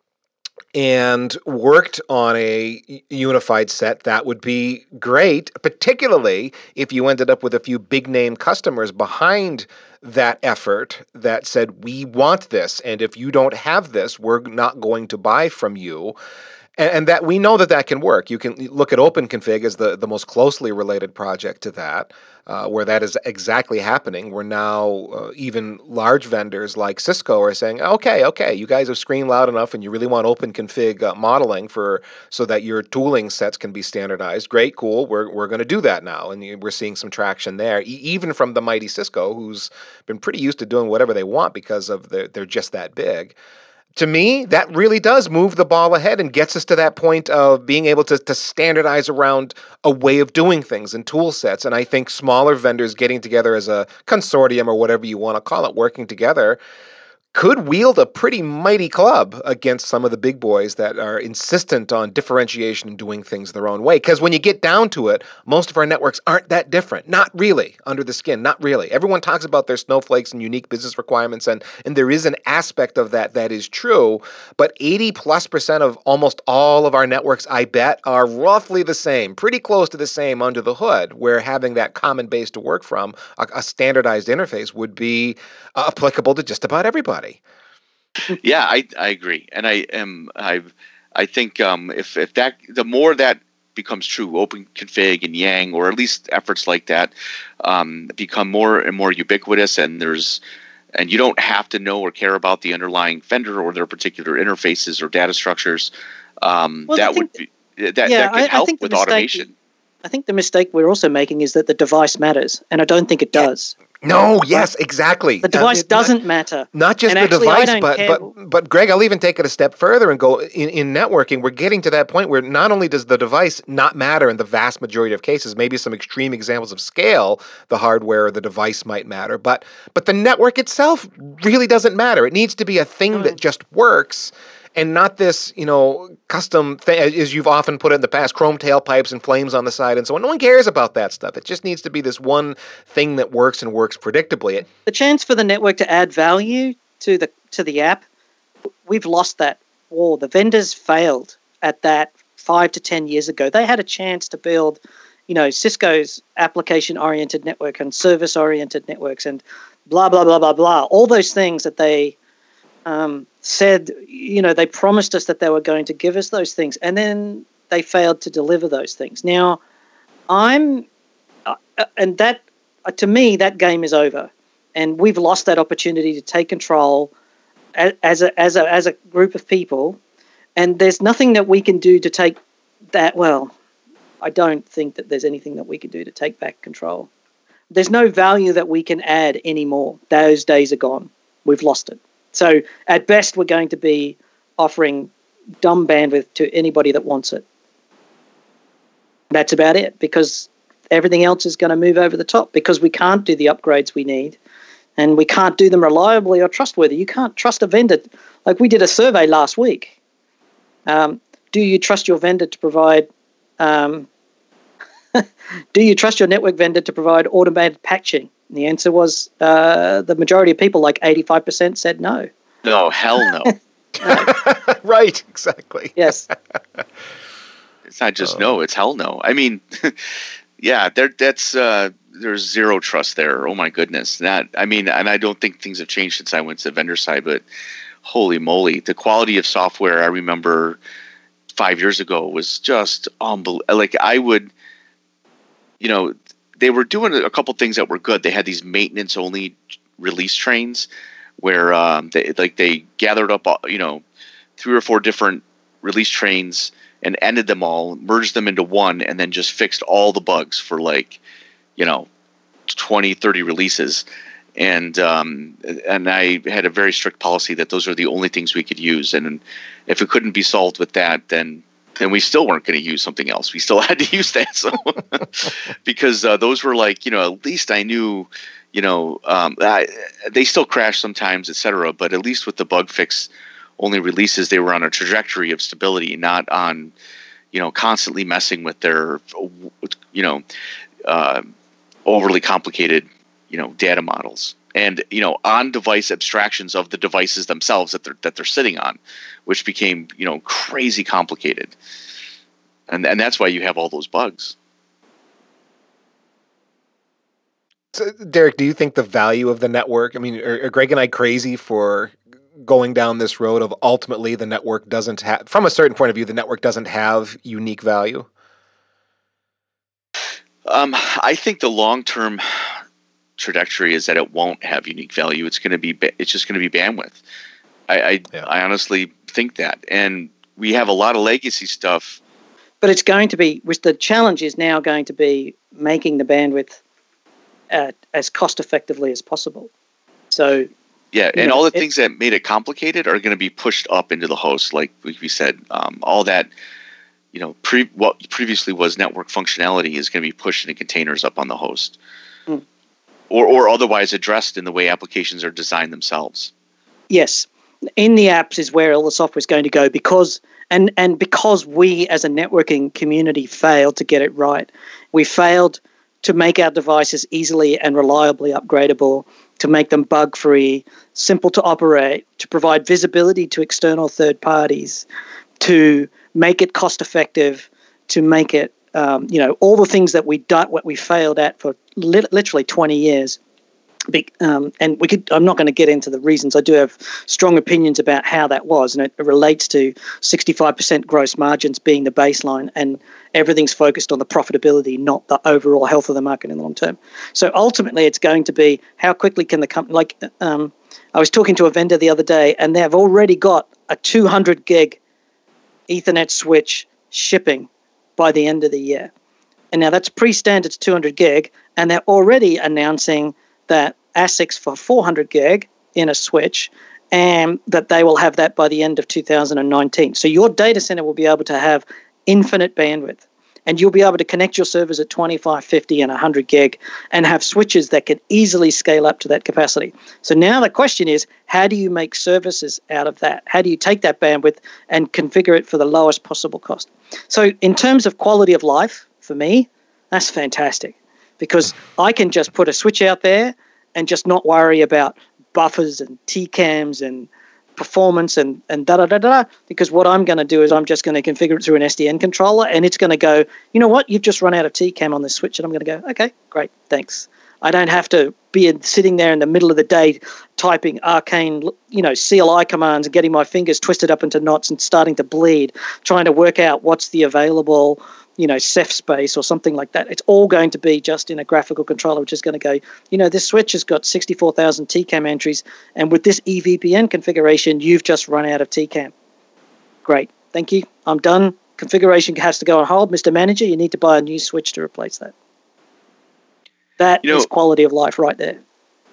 [SPEAKER 1] and worked on a unified set, that would be great, particularly if you ended up with a few big name customers behind that effort that said, we want this, and if you don't have this, we're not going to buy from you. And that we know that can work. You can look at OpenConfig as the most closely related project to that, where that is exactly happening. Where now even large vendors like Cisco are saying, okay, you guys have screamed loud enough and you really want OpenConfig modeling so that your tooling sets can be standardized. Great, cool, we're going to do that now. And we're seeing some traction there, even from the mighty Cisco, who's been pretty used to doing whatever they want because of they're just that big. To me, that really does move the ball ahead and gets us to that point of being able to standardize around a way of doing things and tool sets. And I think smaller vendors getting together as a consortium or whatever you want to call it, working together, could wield a pretty mighty club against some of the big boys that are insistent on differentiation and doing things their own way. Because when you get down to it, most of our networks aren't that different. Not really, under the skin, not really. Everyone talks about their snowflakes and unique business requirements, and there is an aspect of that is true, but 80+% of almost all of our networks, I bet, are roughly the same, pretty close to the same under the hood, where having that common base to work from, a standardized interface, would be applicable to just about everybody.
[SPEAKER 2] Yeah, I agree, and I think if that, the more that becomes true, OpenConfig and Yang, or at least efforts like that, become more and more ubiquitous, and you don't have to know or care about the underlying vendor or their particular interfaces or data structures. That could help with automation.
[SPEAKER 3] I think the mistake we're also making is that the device matters, and I don't think it does.
[SPEAKER 1] No, yes, exactly.
[SPEAKER 3] The device doesn't matter.
[SPEAKER 1] Not just
[SPEAKER 3] and
[SPEAKER 1] the
[SPEAKER 3] actually,
[SPEAKER 1] device, but Greg, I'll even take it a step further and go in networking. We're getting to that point where not only does the device not matter in the vast majority of cases, maybe some extreme examples of scale, the hardware or the device might matter, but the network itself really doesn't matter. It needs to be a thing that just works. And not this, custom thing, as you've often put it in the past, chrome tailpipes and flames on the side and so on. No one cares about that stuff. It just needs to be this one thing that works and works predictably.
[SPEAKER 3] The chance for the network to add value to the app, we've lost that war. The vendors failed at that 5 to 10 years ago. They had a chance to build, Cisco's application-oriented network and service-oriented networks and blah, blah, blah, blah, blah. All those things that they said, they promised us that they were going to give us those things, and then they failed to deliver those things. Now, to me, that game is over, and we've lost that opportunity to take control as a group of people, and there's nothing that we can do to take that. Well, I don't think that there's anything that we can do to take back control. There's no value that we can add anymore. Those days are gone. We've lost it. So at best, we're going to be offering dumb bandwidth to anybody that wants it. That's about it, because everything else is going to move over the top because we can't do the upgrades we need, and we can't do them reliably or trustworthy. You can't trust a vendor. Like we did a survey last week. Do you trust your vendor to provide do you trust your network vendor to provide automated patching? And the answer was the majority of people, like 85%, said no.
[SPEAKER 2] No, hell no.
[SPEAKER 1] Right, exactly.
[SPEAKER 3] Yes.
[SPEAKER 2] It's not just no, it's hell no. I mean, yeah, there's zero trust there. Oh my goodness. And I don't think things have changed since I went to the vendor side, but holy moly, the quality of software I remember 5 years ago was just unbelievable. Like they were doing a couple things that were good. They had these maintenance-only release trains where they gathered up, 3 or 4 different release trains and ended them all, merged them into one, and then just fixed all the bugs for 20, 30 releases. And I had a very strict policy that those are the only things we could use. And if it couldn't be solved with that, then we still weren't going to use something else. We still had to use that. So because those were at least I knew, they still crash sometimes, et cetera. But at least with the bug fix only releases, they were on a trajectory of stability, not on, constantly messing with their, overly complicated, data models and, on-device abstractions of the devices themselves that they're sitting on, which became, crazy complicated. And that's why you have all those bugs.
[SPEAKER 1] So, Derek, do you think the value of the network, I mean, are Greg and I crazy for going down this road of ultimately the network doesn't have, from a certain point of view, the network doesn't have unique value?
[SPEAKER 2] I think the long-term trajectory is that it won't have unique value. It's just going to be bandwidth. I honestly think that. And we have a lot of legacy stuff.
[SPEAKER 3] But it's going to be, which the challenge is now going to be making the bandwidth as cost effectively as possible. So
[SPEAKER 2] yeah, and all the things that made it complicated are going to be pushed up into the host, like we said. All that, what previously was network functionality is going to be pushed into containers up on the host, or otherwise addressed in the way applications are designed themselves.
[SPEAKER 3] Yes, in the apps is where all the software is going to go because we as a networking community failed to get it right. We failed to make our devices easily and reliably upgradable, to make them bug-free, simple to operate, to provide visibility to external third parties, to make it cost-effective, to make it, all the things that we failed at for literally 20 years. And I'm not going to get into the reasons. I do have strong opinions about how that was, and it relates to 65% gross margins being the baseline, and everything's focused on the profitability, not the overall health of the market in the long term. So ultimately, it's going to be how quickly can the company, I was talking to a vendor the other day, and they've already got a 200 gig Ethernet switch shipping by the end of the year. And now that's pre-standard 200 gig, and they're already announcing that ASICs for 400 gig in a switch, and that they will have that by the end of 2019. So your data center will be able to have infinite bandwidth, and you'll be able to connect your servers at 25, 50, and 100 gig and have switches that can easily scale up to that capacity. So now the question is, how do you make services out of that? How do you take that bandwidth and configure it for the lowest possible cost? So in terms of quality of life, for me, that's fantastic, because I can just put a switch out there and just not worry about buffers and TCAMs and performance and da-da-da-da, because what I'm going to do is I'm just going to configure it through an SDN controller, and it's going to go, you know what, you've just run out of TCAM on this switch, and I'm going to go, okay, great, thanks. I don't have to be sitting there in the middle of the day typing arcane, CLI commands and getting my fingers twisted up into knots and starting to bleed, trying to work out what's the available Ceph space or something like that. It's all going to be just in a graphical controller, which is going to go, this switch has got 64,000 TCAM entries, and with this EVPN configuration, you've just run out of TCAM. Great. Thank you. I'm done. Configuration has to go on hold. Mr. Manager, you need to buy a new switch to replace that. That is quality of life right there.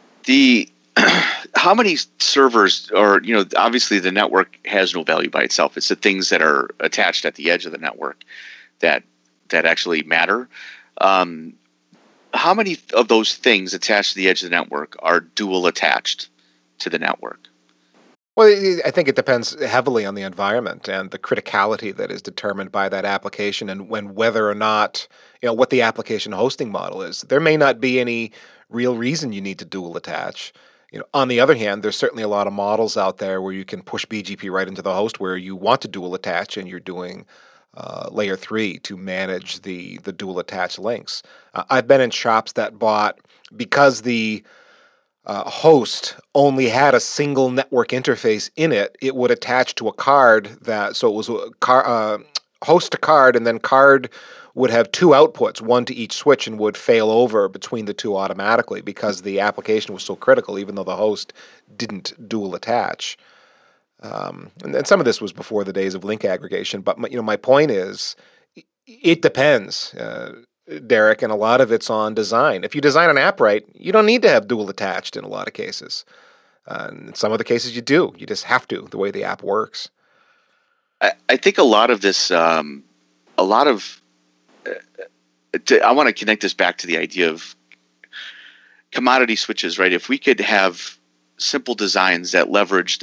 [SPEAKER 2] How many servers are, obviously the network has no value by itself. It's the things that are attached at the edge of the network that actually matter. How many of those things attached to the edge of the network are dual attached to the network?
[SPEAKER 1] Well, I think it depends heavily on the environment and the criticality that is determined by that application, and whether or not, what the application hosting model is. There may not be any real reason you need to dual attach. On the other hand, there's certainly a lot of models out there where you can push BGP right into the host where you want to dual attach, and you're doing layer 3 to manage the dual attach links. I've been in shops that bought, because the host only had a single network interface in it, it would attach to a card so it was a host to card, and then card would have two outputs, one to each switch, and would fail over between the two automatically because the application was so critical, even though the host didn't dual attach. And some of this was before the days of link aggregation. But my point is, it depends, Derek, and a lot of it's on design. If you design an app right, you don't need to have dual attached in a lot of cases. In some of the cases you do. You just have to, the way the app works.
[SPEAKER 2] I think a lot of this, I want to connect this back to the idea of commodity switches, right? If we could have simple designs that leverage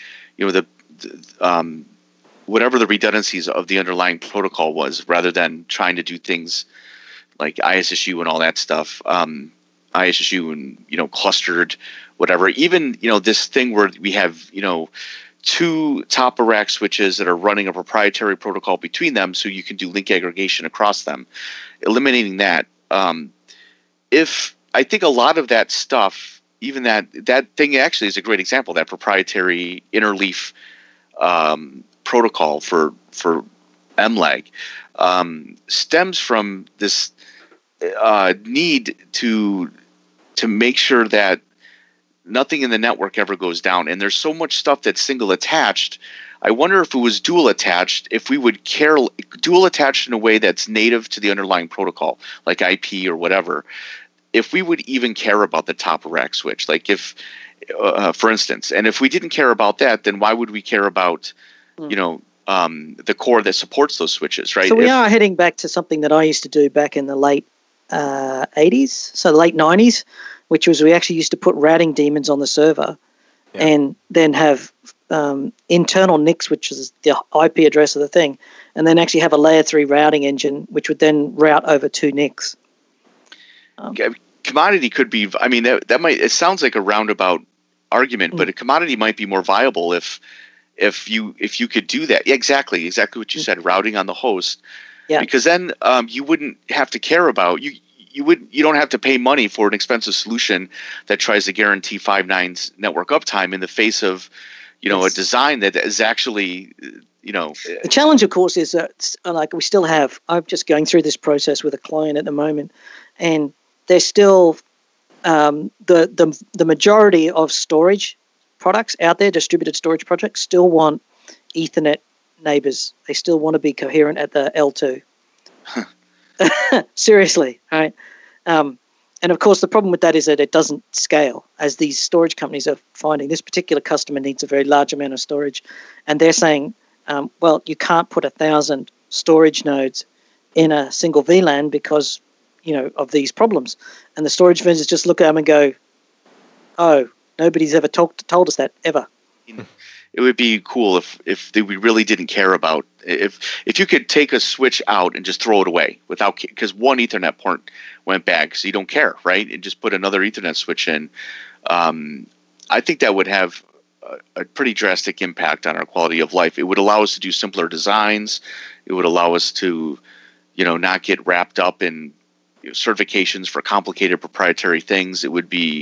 [SPEAKER 2] whatever the redundancies of the underlying protocol was, rather than trying to do things like ISSU and all that stuff, ISSU and clustered, whatever. Even this thing where we have two top of rack switches that are running a proprietary protocol between them, so you can do link aggregation across them, eliminating that. If I think a lot of that stuff, even that thing actually is a great example, that proprietary interleaf protocol for MLAG stems from this need to make sure that nothing in the network ever goes down. And there's so much stuff that's single attached. I wonder if it was dual attached, if we would care dual attached in a way that's native to the underlying protocol, like IP or whatever, if we would even care about the top of rack switch. Like if, for instance, and if we didn't care about that, then why would we care about, the core that supports those switches, right?
[SPEAKER 3] So we are heading back to something that I used to do back in the late 80s, so late 90s, which was we actually used to put routing daemons on the server and then have internal NICs, which is the IP address of the thing, and then actually have a layer 3 routing engine, which would then route over two NICs.
[SPEAKER 2] Commodity could be, that might, it sounds like a roundabout argument, but a commodity might be more viable if you could do that. Yeah, exactly what you said, routing on the host. Yeah. Because then you wouldn't have to care about you don't have to pay money for an expensive solution that tries to guarantee 5 nines network uptime in the face of a design that is actually
[SPEAKER 3] The challenge, of course, is that we still have. I'm just going through this process with a client at the moment, and there's still the majority of storage products out there, distributed storage projects, still want Ethernet neighbors. They still want to be coherent at the L2. Seriously, right? And of course, the problem with that is that it doesn't scale, as these storage companies are finding. This particular customer needs a very large amount of storage, and they're saying, well, you can't put 1,000 storage nodes in a single VLAN because, of these problems. And the storage vendors just look at them and go, oh, nobody's ever told us that, ever.
[SPEAKER 2] It would be cool if we really didn't care about if you could take a switch out and just throw it away because one Ethernet port went bad, so you don't care, right? And just put another Ethernet switch in. I think that would have a pretty drastic impact on our quality of life. It would allow us to do simpler designs. It would allow us to, not get wrapped up in certifications for complicated proprietary things. It would be,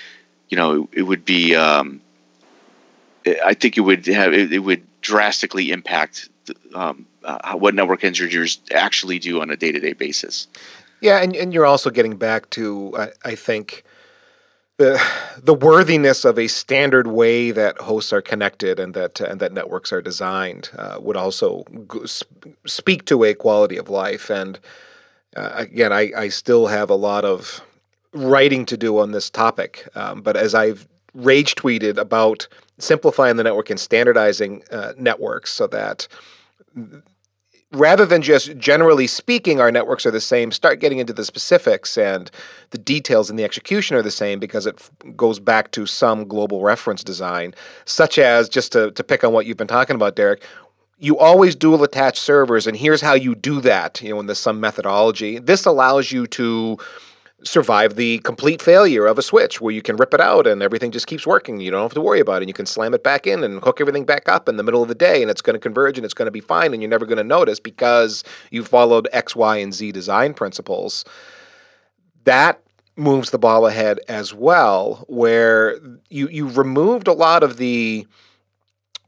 [SPEAKER 2] I think it would drastically impact what network engineers actually do on a day-to-day basis.
[SPEAKER 1] Yeah, and you're also getting back to, I think, the worthiness of a standard way that hosts are connected and that networks are designed would also speak to a quality of life. And again, I still have a lot of writing to do on this topic, but as I've rage tweeted about simplifying the network and standardizing networks so that rather than just generally speaking our networks are the same, start getting into the specifics and the details in the execution are the same because it goes back to some global reference design, such as, just to pick on what you've been talking about, Derek, you always dual attach servers, and here's how you do that, in some methodology. This allows you to survive the complete failure of a switch where you can rip it out and everything just keeps working. You don't have to worry about it. You can slam it back in and hook everything back up in the middle of the day and it's going to converge and it's going to be fine and you're never going to notice because you followed X, Y, and Z design principles. That moves the ball ahead as well, where you removed a lot of the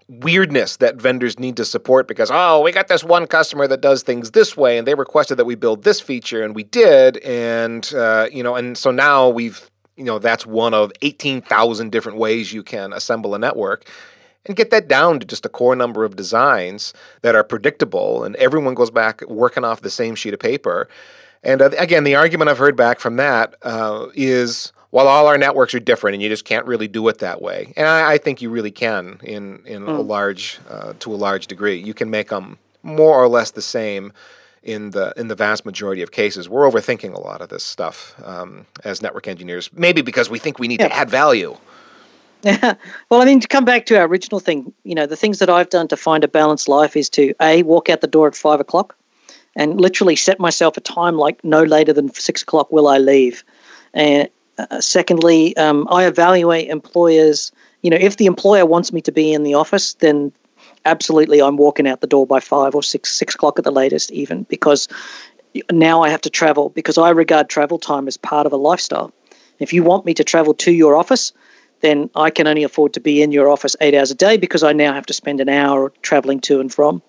[SPEAKER 1] weirdness that vendors need to support because, oh, we got this one customer that does things this way and they requested that we build this feature and we did. And, and so now that's one of 18,000 different ways you can assemble a network and get that down to just a core number of designs that are predictable and everyone goes back working off the same sheet of paper. And again, the argument I've heard back from that is, well, all our networks are different, and you just can't really do it that way. And I think you really can, to a large degree. You can make them more or less the same in the vast majority of cases. We're overthinking a lot of this stuff as network engineers, maybe because we think we need to add value.
[SPEAKER 3] Yeah. Well, I mean, to come back to our original thing, the things that I've done to find a balanced life is to walk out the door at 5 o'clock. And literally set myself a time like no later than 6 o'clock will I leave. And secondly, I evaluate employers. If the employer wants me to be in the office, then absolutely I'm walking out the door by 5 or 6 o'clock at the latest even, because now I have to travel, because I regard travel time as part of a lifestyle. If you want me to travel to your office, then I can only afford to be in your office 8 hours a day because I now have to spend an hour traveling to and from.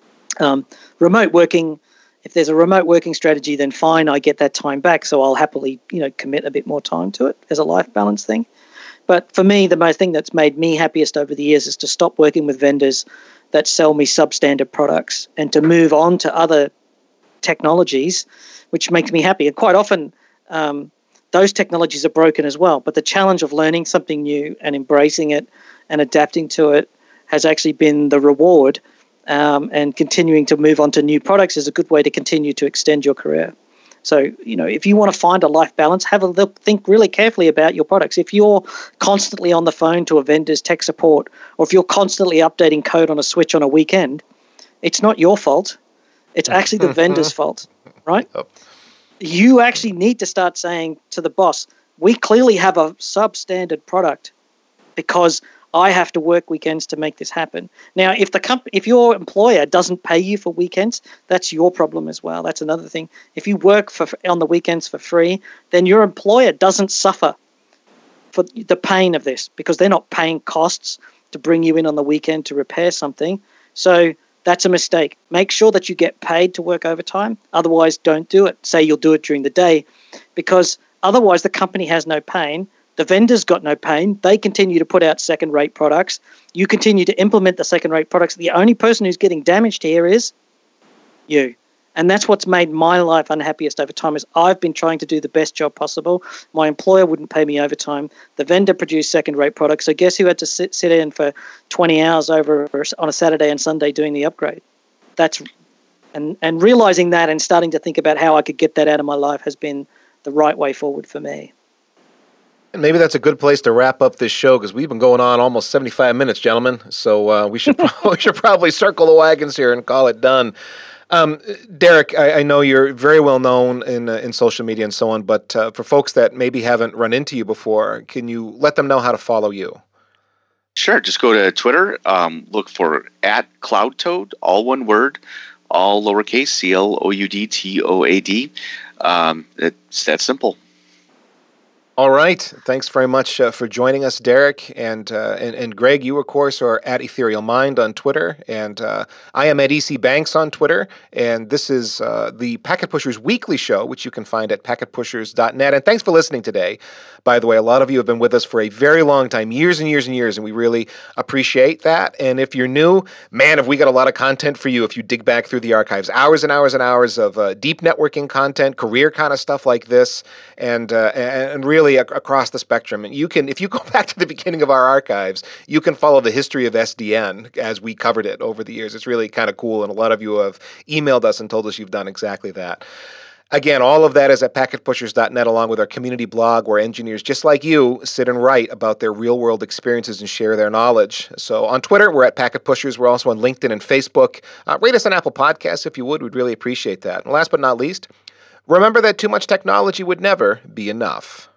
[SPEAKER 3] Remote working. If there's a remote working strategy, then fine, I get that time back. So I'll happily, commit a bit more time to it as a life balance thing. But for me, the most thing that's made me happiest over the years is to stop working with vendors that sell me substandard products and to move on to other technologies, which makes me happy. And quite often, those technologies are broken as well. But the challenge of learning something new and embracing it and adapting to it has actually been the reward. And continuing to move on to new products is a good way to continue to extend your career. So, if you want to find a life balance, have a look, think really carefully about your products. If you're constantly on the phone to a vendor's tech support, or if you're constantly updating code on a switch on a weekend, it's not your fault. It's actually the vendor's fault, right? Oh. You actually need to start saying to the boss, we clearly have a substandard product because I have to work weekends to make this happen. Now, if your employer doesn't pay you for weekends, that's your problem as well. That's another thing. If you work on the weekends for free, then your employer doesn't suffer for the pain of this because they're not paying costs to bring you in on the weekend to repair something. So that's a mistake. Make sure that you get paid to work overtime. Otherwise, don't do it. Say you'll do it during the day because otherwise the company has no pain. The vendor's got no pain. They continue to put out second-rate products. You continue to implement the second-rate products. The only person who's getting damaged here is you. And that's what's made my life unhappiest over time is I've been trying to do the best job possible. My employer wouldn't pay me overtime. The vendor produced second-rate products. So guess who had to sit in for 20 hours over on a Saturday and Sunday doing the upgrade? And realizing that and starting to think about how I could get that out of my life has been the right way forward for me.
[SPEAKER 1] And maybe that's a good place to wrap up this show because we've been going on almost 75 minutes, gentlemen. So we should probably circle the wagons here and call it done. Derek, I know you're very well known in social media and so on, but for folks that maybe haven't run into you before, can you let them know how to follow you?
[SPEAKER 2] Sure. Just go to Twitter, look for @CloudToad, all one word, all lowercase, CLOUDTOAD. It's that simple.
[SPEAKER 1] All right. Thanks very much for joining us, Derek. And Greg, you, of course, are @Ethereal Mind on Twitter. And I am @EC Banks on Twitter. And this is the Packet Pushers Weekly Show, which you can find at packetpushers.net. And thanks for listening today. By the way, a lot of you have been with us for a very long time, years and years and years, and we really appreciate that. And if you're new, man, have we got a lot of content for you if you dig back through the archives. Hours and hours and hours of deep networking content, career kind of stuff like this, and really across the spectrum. And you can, if you go back to the beginning of our archives, you can follow the history of SDN as we covered it over the years. It's really kind of cool, and a lot of you have emailed us and told us you've done exactly that. Again, all of that is at packetpushers.net, along with our community blog where engineers just like you sit and write about their real-world experiences and share their knowledge. So on Twitter, we're at Packet Pushers. We're also on LinkedIn and Facebook. Rate us on Apple Podcasts if you would. We'd really appreciate that. And last but not least, remember that too much technology would never be enough.